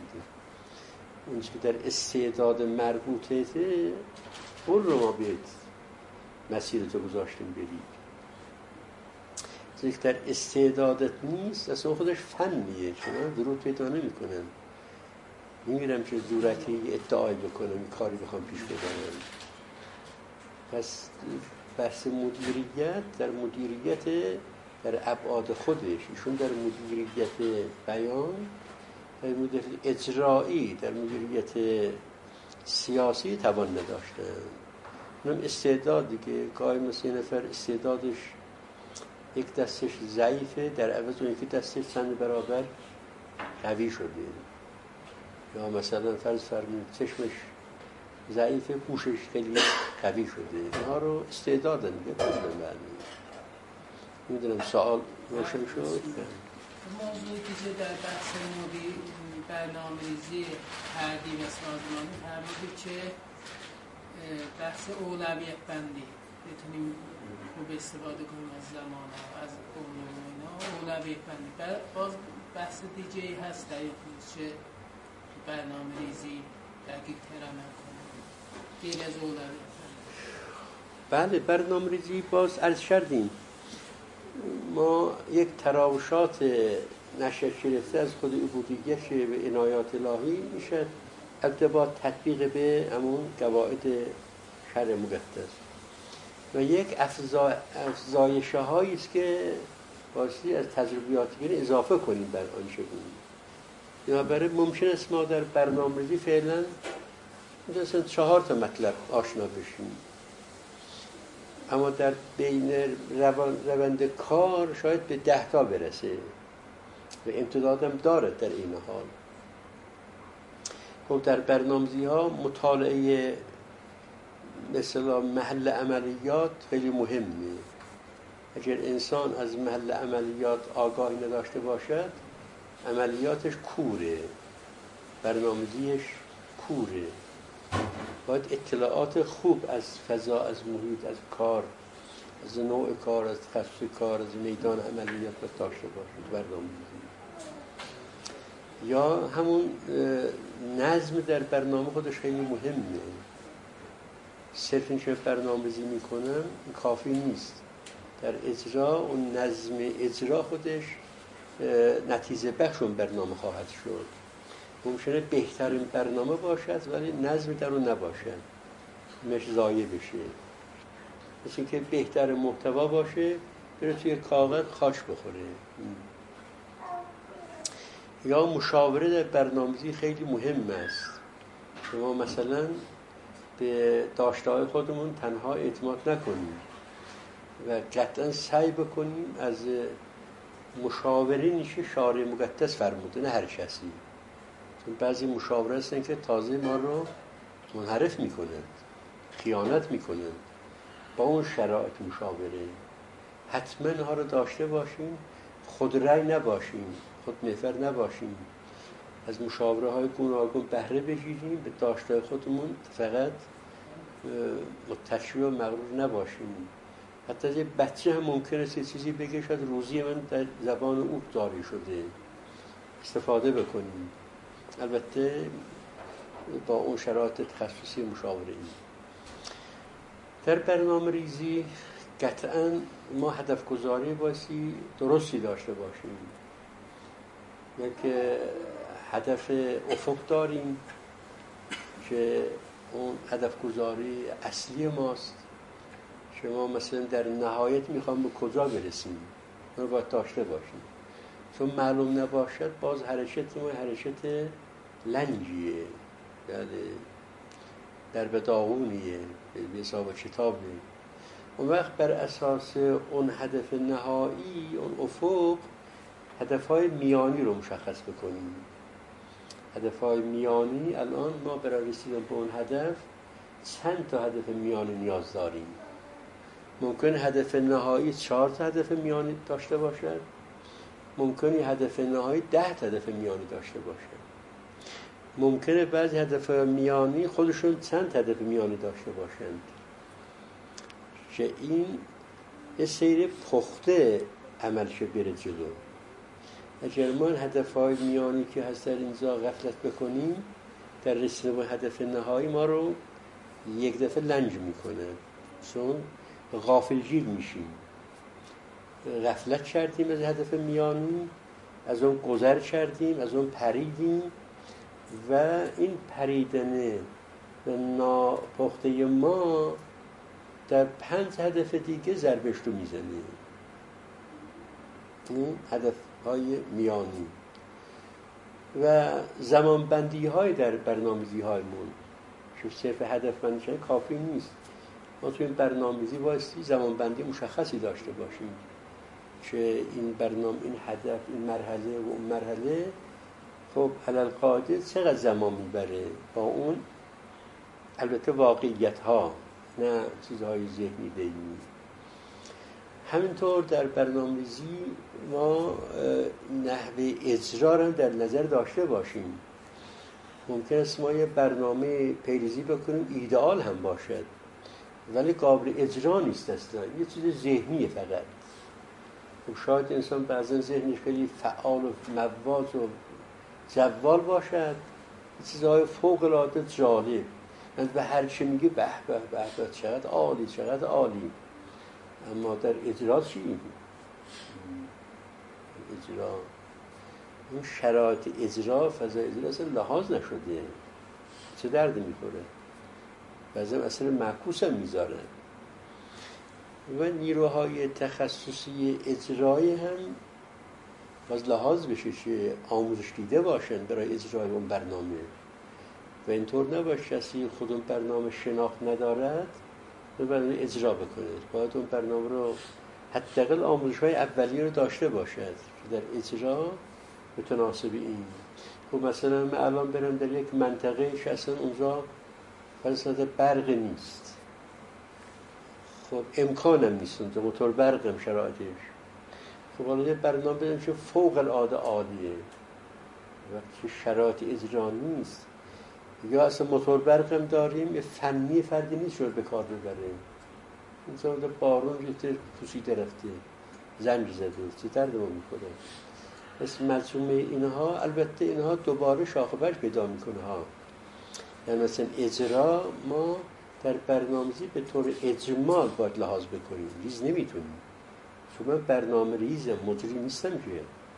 اون که در استعداد مربوطه اون رو ما بهت مسیرتو گذاشتیم بری. چیزی که در استعدادت نیست اصلا خودش فنیه، چون درود پیدا نمی کنن. میمیرم که زورکی ادعای بکنم کاری بخوام پیش ببرم. پس بحث مدیریت در مدیریت در ابعاد خودش، ایشون در مدیریت بیان، در مدیریت اجرایی، در مدیریت سیاسی توان نداشتن. اونم استعداد دیگه، گاهی مثل یه نفر استعدادش یک دستش ضعیفه، در عوض اون یکی دستش چند برابر قوی شده. یا مثلا فرض فرمایید چشمش ضعیفه، گوشش خیلی قوی شده. اینها رو استعداد میگه. کاملا معنی میدونم سوال روشن شد. موضوعی که در بحث مدیر برنامه‌ریزی هردی و سازمانی فرمودید که بحث اولویت بندی بتونیم خوب استفاده کنیم از زمان و از علوم و اینا. اولویت بندی باز بحث دیگه هست در چه برنامه ریزی دقیق تر عمل کنیم غیر از اولویت بله بندی؟ برنامه ریزی باز عرض کردیم ما یک تراوشات نشأت گرفته از خود عبودیت به عنایات الهی میشه البته با تطبیق به همون قواعد شرع مقدس و یک افزایشه هایی است که واسه از تجربیات گیری اضافه کنیم بر آنچه بود. یا برای ممکن است ما در برنامه‌ریزی فعلا مثلا چهار تا مطلب آشنا بشیم، اما در بین روند کار شاید به ده تا برسه و امتداد هم دارد در این حال. خب در برنامه‌ریزی ها مطالعه مثلا محل عملیات خیلی مهمه. اگر انسان از محل عملیات آگاهی نداشته باشد عملیاتش کوره، برنامه‌ریزیش کوره. باید اطلاعات خوب از فضا، از محیط، از کار، از نوع کار، از تخصص کار، از میدان عملیات داشته باشد برنامه‌ریزی. یا همون نظم در برنامه خودش خیلی مهمه. صرف این که برنامه‌ریزی میکنم کافی نیست. در اجرا اون نظم اجرا خودش نتیجه بخشون برنامه خواهد شد. ممکنه بهترین برنامه باشد ولی نظم در اون نباشد، مش ضایع بشه. مثل اینکه بهتر محتوا باشه بره توی کاغذ خاش بخوره. یا مشاوره در برنامه‌ریزی خیلی مهم است. شما مثلا به داشته‌های خودمون تنها اعتماد نکنیم و قطعا سعی بکنیم از مشاورینی که شارع مقدس فرموده، نه هر کسی. چون بعضی مشاوره هستن که تازه ما رو منحرف میکنه، خیانت میکنه. با اون شرایط مشاوره حتما اینها رو داشته باشیم، خود رأی نباشیم، خود محور نباشیم، از مشاوره های گوناگون بهره بگیریم، به داشته خودمون فقط متشبع و مغرور نباشیم. حتی از یه بچه هم ممکنه یه چیزی بگه شاید روزی من در زبان او جاری شده، استفاده بکنیم، البته با اون شرایط تخصصی مشاوره ای. در برنامه ریزی قطعاً ما هدف گذاری باشی درستی داشته باشیم، یک هدف افق داریم که اون هدف گذاری اصلی ماست. شما مثلا در نهایت میخوام به کجا برسیم، اون رو باید داشته باشیم. چون معلوم نباشد باز حرکت ما حرکت لنجیه، یعنی در بداغونیه، به حساب کتابه. اون وقت بر اساس اون هدف نهایی، اون افق، هدفهای میانی رو مشخص بکنیم. هدفهای میانی الان ما برای رسیدن به اون هدف چند تا هدف میانی نیاز داریم. ممکن هدف نهایی چهار تا هدف میانی داشته باشد، ممکنی هدف نهایی ده تا هدف میانی داشته باشد، ممکنه بعضی هدف میانی خودشون چند هدف میانی داشته باشند، که این یه سیر پخته عملش بره جلو. اگر ما هدفهای میانی که هست در اینجا غفلت بکنیم، در رسیدن به هدف نهایی ما رو یک دفعه لنج میکنه، چون غافلگیر میشیم، غفلت کردیم از هدف میانی، از اون گذر کردیم، از اون پریدیم و این پریدن ناپخته ما در پنج هدف دیگه ضربش رو میزنه. این هدفهای میانی و زمان بندی های در برنامه‌ریزی هایمون که صرف هدف بندی شدن کافی نیست. ما توی این برنامه‌ریزی واسه زمان بندی مشخصی داشته باشیم که این برنامه، این هدف، این مرحله و اون مرحله خب علل قاعده چقدر زمان میبره، با اون البته واقعیت ها، نه چیزهای ذهنی دینی. همینطور در برنامه‌ریزی ما نحوه اجرا را در نظر داشته باشیم. ممکن است ما یه برنامه پیریزی بکنیم ایدئال هم باشد ولی قابل اجرا نیست اصلا، یه چیز ذهنیه فقط. خب شاید انسان بعضا ذهنش خیلی فعال و مواز و جوال باشد، چیزهای فوق العاده جالب، من به هر چی میگه به به به به چقدر عالی چقدر عالی، اما در اجرا چی؟ اجرا اون شرایط اجرا، فضای اجرا اصلا لحاظ نشده، چه درد میخوره، بعضا اصلا معکوس هم میذارن. و نیروهای تخصصی اجرایی هم باز لحاظ بشه که آموزش دیده باشن برای اجرای اون برنامه و اینطور نباشه کسی خود اون برنامه شناخت ندارد و برنامه اجرا بکنه. باید اون برنامه رو حداقل آموزش‌های اولیه رو داشته باشد که در اجرا متناسب این. خب مثلا من الان برم در یک منطقه که اصلا اونجا فلسفه برق نیست، خب امکانم نیست اونجا موتور برق هم شرایطش، خب حالا یه برنامه بدم که فوق العاده عالیه، وقتی شرایط اجرا نیست یا اصلا موتور برق هم داریم، یه فنی فردی نیست رو به کار ببره، اینجا بارون ریخته پوسیده رفته زنگ زده چه درد ما میکنه. مثل مجموعه اینها البته اینها دوباره شاخ و برگ پیدا میکنه ها. یعنی مثلا اجرا ما در برنامه‌ریزی به طور اجمال باید لحاظ بکنیم، ریز نمیتونیم، چون من برنامه ریزم، مجری نیستم که.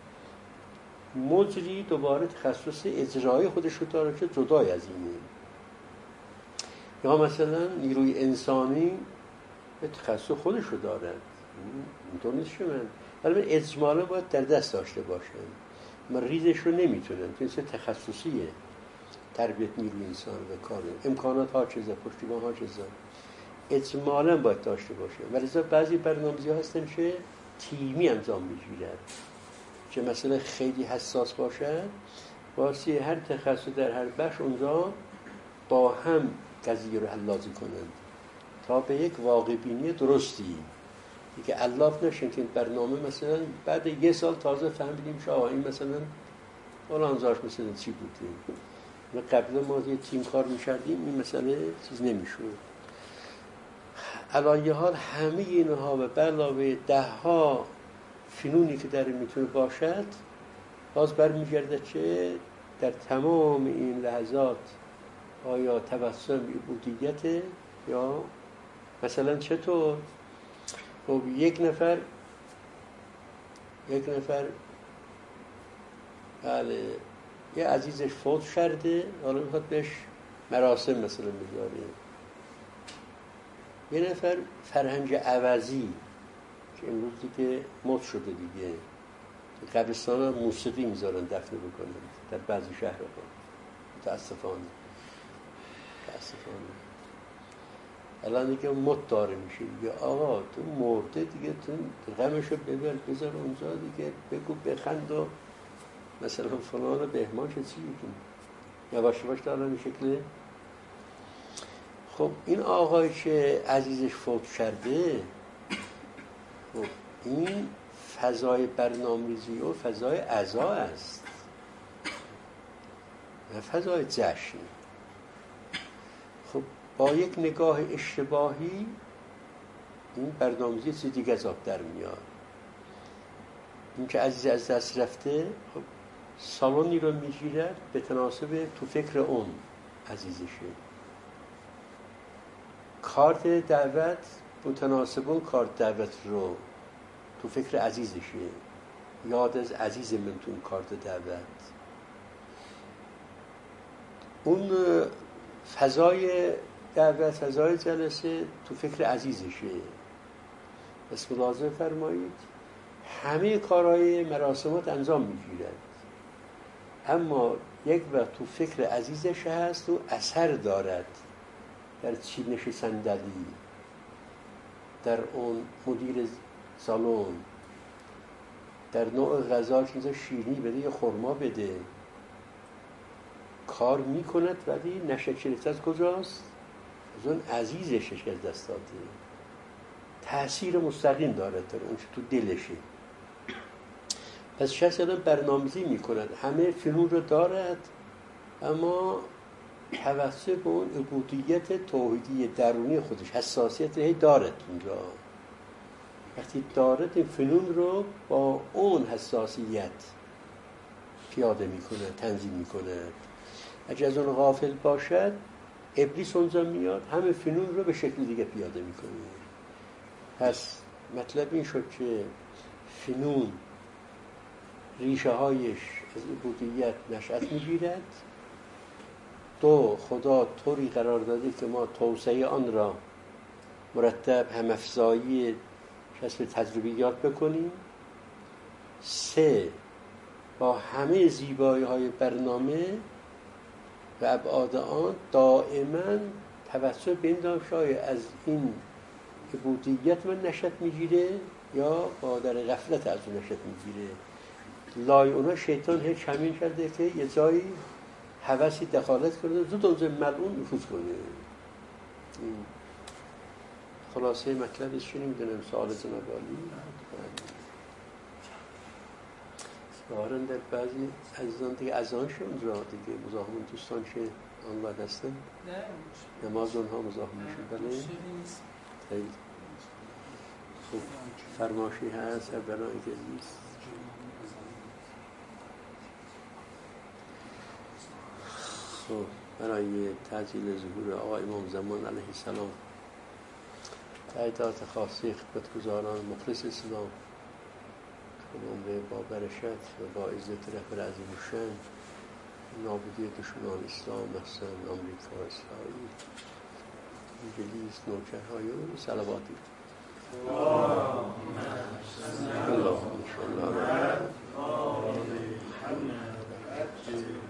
مجری دوباره تخصص اجرایی خودش رو داره که جدای از اینه. یا مثلا نیروی انسانی به تخصص خودش رو داره، اینطور نیست که من، ولی من اجمالا باید در دست داشته باشم، من ریزش رو نمیتونم، چون این تخصصیه، تربیت نیروی انسان و کار امکانات ها چیزا، پشتیبان ها چیزا، اجمالا باید داشته باشه. ولی بعضی برنامه‌ریزی هستن که تیمی انجام میگیرد که مثلا خیلی حساس باشه، واسه هر تخصص در هر بخش اونجا با هم قضیه رو حلازی کنند تا به یک واقع بینی درستی دیگه علاف نشین که این برنامه مثلا بعد یه سال تازه فهمیدیم شاه این مثلا فلانزاش مثلا چی بوده و قبل ما یه تیم کار می‌کردیم این مسئله چیز نمی‌شد. علایه حال همه اینها و به علاوه ده ها فنونی که در میتونه باشد باز برمیگرده چه در تمام این لحظات آیا تبسم عبودیت یا مثلا چطور خب یک نفر یک نفر بله یه عزیزش فوت کرده حالا میخواد بهش مراسم مثلا بذاره. یه نفر فرهنگ عوضی که امروز دیگه مد شده دیگه قبرستان ها موسیقی میذارن دفن بکنن در بعضی شهرها متاسفانه متاسفانه الان دیگه مد داره میشه دیگه آقا تو مرده دیگه تو غمشو ببر بذار اونجا دیگه بگو بخند و مثلا فلان بهمان چه چی بکن یواش یواش دارن این شکله. خب این آقای که عزیزش فوت کرده خب این فضای برنامه‌ریزی و فضای عزا است و فضای جشن. خب با یک نگاه اشتباهی این برنامه‌ریزی چیز دیگه از آب در میاد. این که عزیز از دست رفته خب سالونی رو میگیرد به تناسب تو فکر اون عزیزشه، کارت دعوت متناسب اون کارت دعوت رو تو فکر عزیزشه، یاد از عزیز من تو کارت دعوت، اون فضای دعوت فضای جلسه تو فکر عزیزشه. بس ملاحظه فرمایید همه کارهای مراسمات انجام میگیرد اما یک وقت تو فکر عزیزش هست و اثر دارد در چینش صندلی، در اون مدیر سالن، در نوع غذا که شیرینی بده یا خرما بده، کار میکند ولی نشکرت از کجاست؟ از اون عزیزش که از دست داده. تأثیر مستقیم دارد در اون تو دلشه. پس شخص الان برنامه‌ریزی میکند همه فنون رو دارد اما توسط به اون عبودیت توحیدی درونی خودش حساسیت هی دارد اونجا. وقتی دارد این فنون رو با اون حساسیت پیاده میکنه تنظیم میکنه. اگر از اون غافل باشد ابلیس اونجا میاد همه فنون رو به شکل دیگه پیاده میکنه. پس مطلب این شد که فنون ریشه هایش از عبودیت نشأت میگیرد. دو، خدا طوری قرار داده که ما توسعه آن را مرتب همافزایی کسب تجربیات بکنیم. سه، با همه زیبایی های برنامه و ابعاد آن دائما توسط به این دام شاید از این عبودیت من نشأت میگیره یا با در غفلت از اون نشأت میگیره. لای اونها شیطان هیچ همین کرده که یه جایی هوسی دخالت کنه زود اونجا ملعون نفوذ کنه. خلاصه مطلبش چی نمیدونم سوال جناب عالی ظاهرا در بعضی عزیزان دیگه اذان شد اونجا دیگه مزاحم دوستان که آنلاین هستن نماز اونها مزاحم میشون. بله خیلی خب فرماشی هست یا برای که نیست. خب برای تعجیل ظهور آقا امام زمان علیه السلام تعداد خاصی خدمتگزاران مخلص اسلام عمره با برشت و با عزت رهبر عظیم الشأن نابودی دشمنان اسلام مثلا آمریکا اسرائیل انگلیس نوکرهای اون صلواتی اللهم صل علی محمد